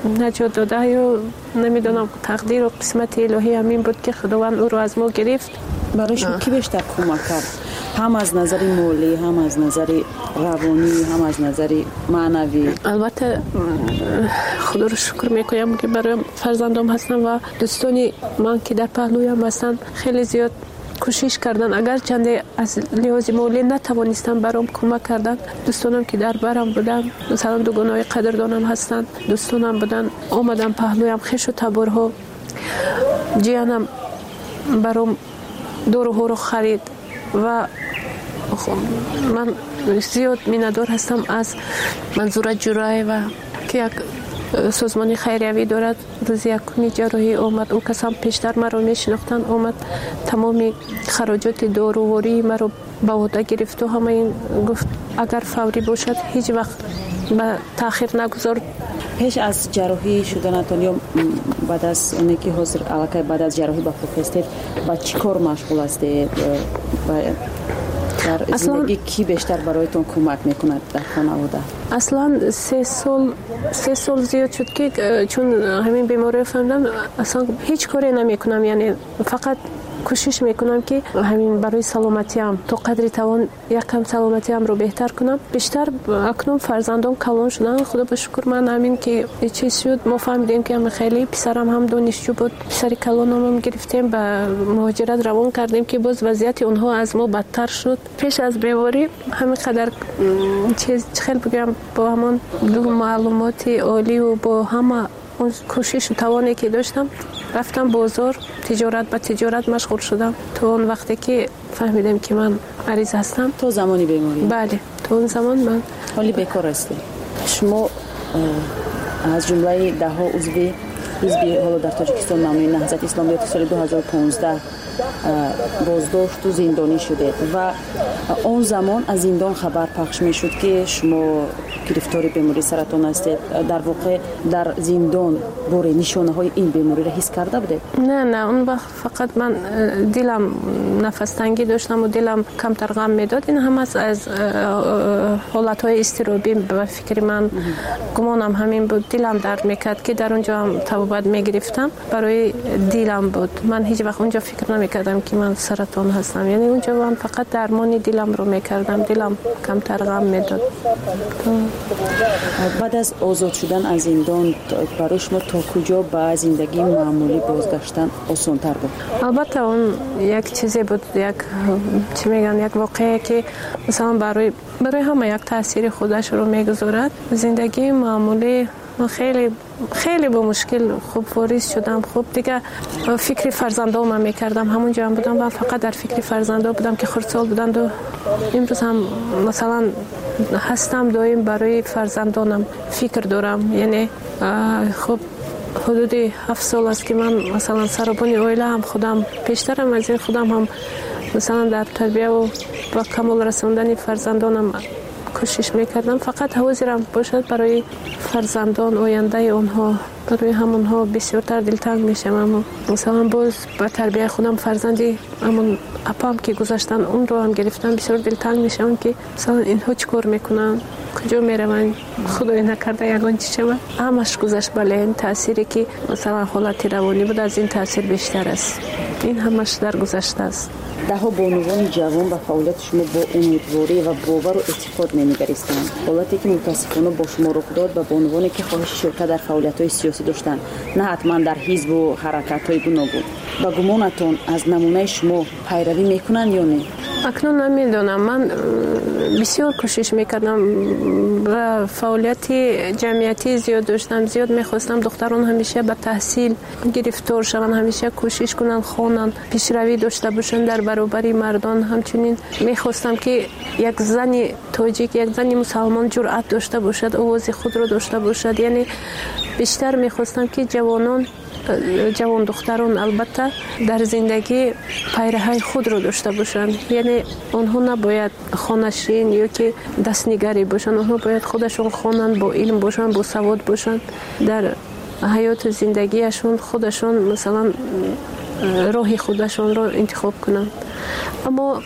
نجات داده یا نمیدونم تقدیر و قسمت الهی همین بود که خداوند او رو از ما گرفت. برای شما کی بیشتر کمک کرد؟ هم از نظر مالی، هم از نظر روانی، هم از نظر معنوی؟ البته خدا رو شکر میکنم که برای فرزندام هستم و دوستانی من که در پهلویم هستن خیلی زیاد کوشش کردن، اگر چنده از لحاظ مالی نتوانستم برام کمک کردن. دوستانم که در برم بودن، مثلا دوگانای قدردانم هستن، دوستانم بودن آمدن پهلویم، خش و تبرها جیانم برام دور و رو خرید و من زیاد میندار هستم از منظور جرای و که یک سازمان خیریوی دارد. روز یکمی جراحی آمد، او کسان پیشتر مرا میشناختن، آمد تمامی خراجات داروواری مرا به عهده گرفت و همه این گفت اگر فوری باشد هیچ وقت به تاخیر نگذار. پیش از جراحی شدنتان یا بعد از اونی که حاضر علاقه بعد از جراحی با خود هستید با چی کار مشغول هستید؟ در زندگی کی بیشتر برایتون کمک میکند در خانواده؟ اصلا سه سال سه سال زیاد شد که چون همین بیماری فهمیدم اصلا هیچ کاری نمیکنم، یعنی فقط کوشش میکنم که همین برای سلامتیم تا قدری توان یکم سلامتیم رو بهتر کنم. بیشتر اکنون فرزندان کلان شدن، خدا به شکر. من همین که چیز شد ما فهمیدیم که هم خیلی پسرم هم دانشجو بود، پسر کلانم هم گرفتیم به مهاجرت روان کردیم که باز وضعیت اونها از ما بدتر شد. پیش از بیماری همین قدر چیز خیلی بگم با همون دو معلومات عالی و با همه اون کوشش و توانی که داشتم رفتم بازار، تجارت به تجارت مشغول شدم تا اون وقتی که فهمیدم که من مریض هستم. تو زمانی بیماری؟ بله، تو اون زمان من حالی بیکار هستی. شما از جمله ده ها عضو حزب حالا در تاجیکستان نامی نهضت اسلامیات سال دو هزار و پانزده بازداشت و زندانی شده و اون زمان از زندان خبر پخش می شد که شما گرفتار بیماری سرطان هستید. در واقع در زندان بوره نشانه های این بیماری را حس کرده بوده؟ نه نه، اون وقت فقط من دلم نفس تنگی داشتم و دلم کمتر غم میداد. این هم از از حالت های اضطرابی به فکر من گمانم همین بود. دلم درد میکرد که در اونجا هم تبابت میگرفتم، برای دلم بود. من هیچ وقت اونجا فکر نمیکردم که من سرطان هستم، یعنی اونجا من فقط درمانی دلم رو میکردم، دلم کمتر غم میداد. بعد از آزاد شدن از زندان برای شما تا کجا به زندگی معمولی بازگشتن آسان‌تر بود؟ البته اون یک چیزی بود، یک چی میگن، یک واقعه که مثلا برای برای همه یک تاثیر خودش رو میگذارد. زندگی معمولی من خیلی خیلی با مشکل خوب واریز شدم. خوب دیگه فکر فرزندام میکردم، همونجا هم بودم و فقط در فکر فرزندام بودم که خردسال بودند و امروز هم مثلا هستم دایم برای فرزندانم فکر دارم. یعنی خب حدود هفت سال است که من مثلا سربانی اویله هم خودم پیشترم از این خودم هم مثلا در تربیه و با کمال رسوندن فرزندانم کوشش میکردم. فقط حوضیرم باشد برای فرزندان آینده اونها، برای همونها بسیارتر دلتنگ میشم. اما مثلا باز با تربیه خودم فرزندی همون اپام که گذاشتن اون رو هم گرفتم، بسیار دلتنگ میشم که مثلا اینها چی کار میکنن، کجا میرون، خدای نکرده یگان چی شود. همش گذشت. بله، این تأثیری که مثلا حالت روانی بود از این تأثیر بیشتر است. این همش در گذشته است. ده ها بانوان جوان و فعالیت شما با امیدواری و باور و اعتقاد نمیگریستند، حالتی که متاسفانه با شما رخ داد به بانوانی که خواهش شرکت در فعالیت‌های سیاسی داشتند، نه حتما در حزب و حرکت‌های گوناگون. با گمانتون از نمونه شما پیروی میکنن یا نه؟ اکنون نمیدونم. من بسیار کوشش میکردم و فعالیت جمعیتی زیاد داشتم، زیاد میخواستم دختران همیشه به تحصیل گرفتار شوند، همیشه کوشش کنن خوانن، پیشروی داشته باشن در برابر مردان. همچنین میخواستم که یک زن تاجیک، یک زن مسلمان جرأت داشته باشد، آواز خود رو داشته باشد. یعنی بیشتر میخواستم که جوانان جوان دختران البته در زندگی پیرهای خود رو داشته باشند. یعنی اونها نباید خانشین یا که دستنگری باشند، اونها باید خودشون خوانند، با علم باشند، با سواد باشند، در حیات زندگیشون خودشون مثلا راه خودشون رو انتخاب کنند. اما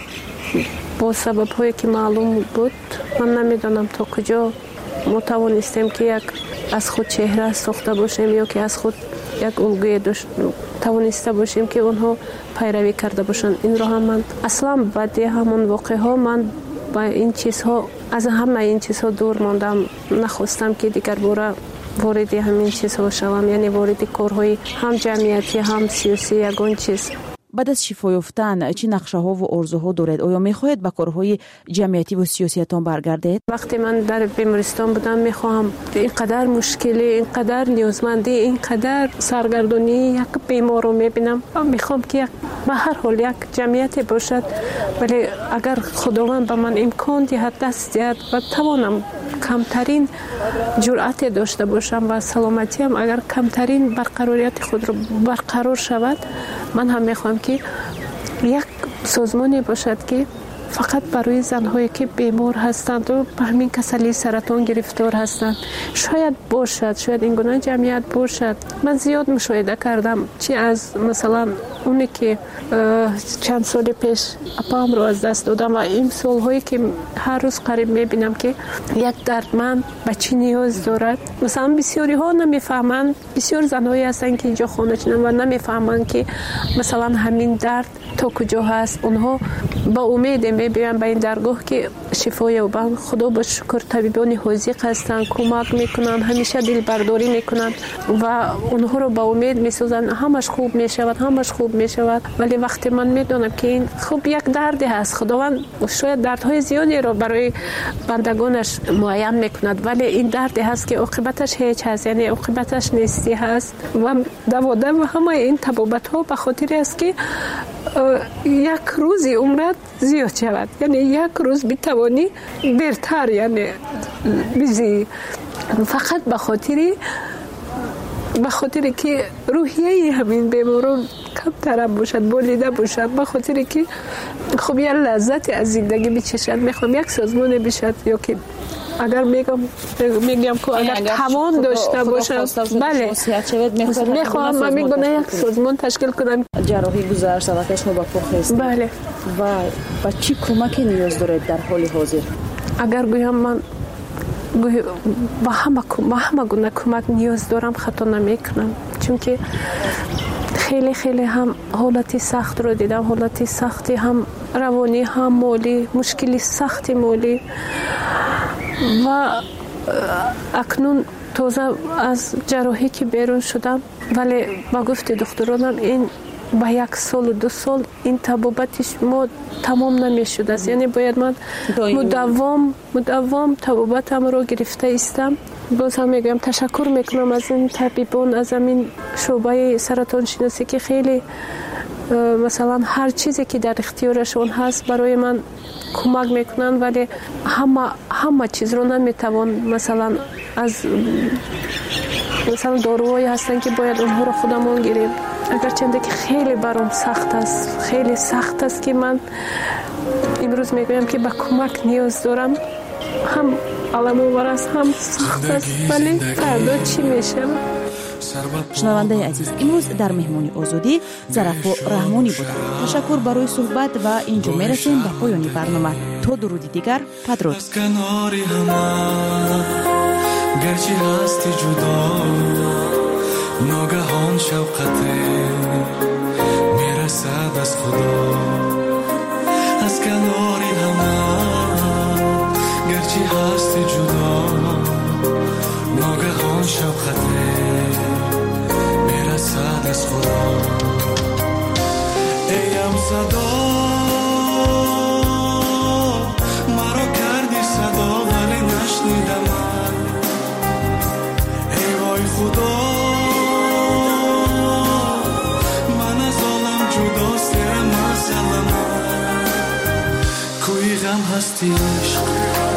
با سبب هایی که معلوم بود من نمیدانم تا کجا ما توانستیم که یک از خود چهره ساخته باشیم یا که از خود یک الگوی توانسته باشیم که اونها پیروی کرده باشن. این رو هم من اصلا بعد همون واقعه ها من با این چیزها از همه این چیزها دور ماندم، نخواستم که دیگر باره وارد همین چیزها شوم، یعنی وارد کارهای هم جمعیتی هم سیاسی یگان چیز. بعد از شفا یافتن چه نقشه‌ها و آرزوها دارید؟ آیا می‌خواهید به کارهای جمعیتی و سیاسیتان برگردید؟ وقتی من در بیمارستان بودم می‌خواهم اینقدر مشکلی، اینقدر نیازمندی، اینقدر سرگردانی یک بیمار رو می‌بینم، می‌خوام که به هر حال یک جمعیتی باشد، ولی اگر خداوند به من امکان دهد، دست دهد و توانم کمترین جرأت داشته باشم و سلامتیم اگر کمترین برقراریت خود رو برقرار شود، من هم میخوام که یک سازمانی باشد که فقط برای زنهایی که بیمار هستند و به همین کسلی سرطان گرفتار هستند شاید باشد، شاید این گونه جمعیت باشد. من زیاد مشاهده کردم چی از مثلا اونی که چند سال پیش اپام رو از دست دادم و این سالهایی که هر روز قریب میبینم که یک دردمند به چی نیاز دارد. مثلا بسیاری ها نمیفهمند، بسیار زنهایی هستند که اینجا خانه چنن و نمیفهمند که مثلا همین درد تا کجا هست. اونها با امید میبینن به این درگاه که شفای یابند. خدا با شکر طبیبان حاذق هستند، کمک میکنن، همیشه دل برداری میکنن و اونها رو با امید میسازن همش خوب میشود، همش خوب میشود. ولی وقتی من میدونم که این خوب یک دردی هست، خداوند شاید دردهای زیادی رو برای بندگانش معین میکند، ولی این دردی هست که عاقبتش هیچ هست، یعنی عاقبتش نیستی هست و دوادم و همه این تبابت ها به خاطر است که یک روزی عمرت زیاد شود، یعنی یک روز بتوانی برتر یعنی بیزی، فقط به خاطری به خاطر که روحیه همین بیماران کمتر باشد، بولیده باشد، به خاطر که خب یه لذت از زندگی بچشد. میخوام یک سازمان بشد یا که اگر میگم میگم که اگر توان داشته باشم، بله میخوام من میگم یک سازمان تشکیل کنم. جراحی گذشت سبکش ما با پخست، بله، و با چی کمکی نیاز دارید در حال حاضر؟ اگر گویم من با همه با همه گونه کمک نیاز دارم خطا نمیکنم، چون که خیلی خیلی هم حالتی سخت رو دیدم، حالتی سختی هم روانی هم مالی، مشکلی سختی مالی و اکنون تازه از جراحی که بیرون شدم، ولی با گفت دکترانم این با یک سال و دو سال این طبابتش ما تمام نمیشد است، یعنی باید من مداوم مداوم طبابتم رو گرفته استم. باز هم میگم تشکر میکنم از این طبیبان، از این شعبه سرطان شناسی که خیلی مثلا هر چیزی که در اختیارشون هست برای من کمک میکنن، ولی همه همه چیز رو نمیتوان مثلا از مثلا داروهایی هستن که باید اونها رو خودمون گیریم. اگرچه که خیلی برام سخت است، خیلی سخت است که من امروز میگویم که به کمک نیاز دارم، هم علم آور است هم سخت است، ولی فردا چی میشه؟ شنونده عزیز، امروز در مهمانی آزادی ظرفا رحمانی بودند. تشکر برای صحبت و اینجا میرسیم به پایان برنامه. تا درودی دیگر، بدرود. گرچه هستی جدا ناگهان شوقته میرسد از خدا از کنار همه. گرچه هستی جدا ناگهان شوقته میرسد از خدا. ایم صدا مرا کردی صدا ولی نشنیدم. ای وای خدا من از عالم جداست، مسئله من کوی غم هستی عشق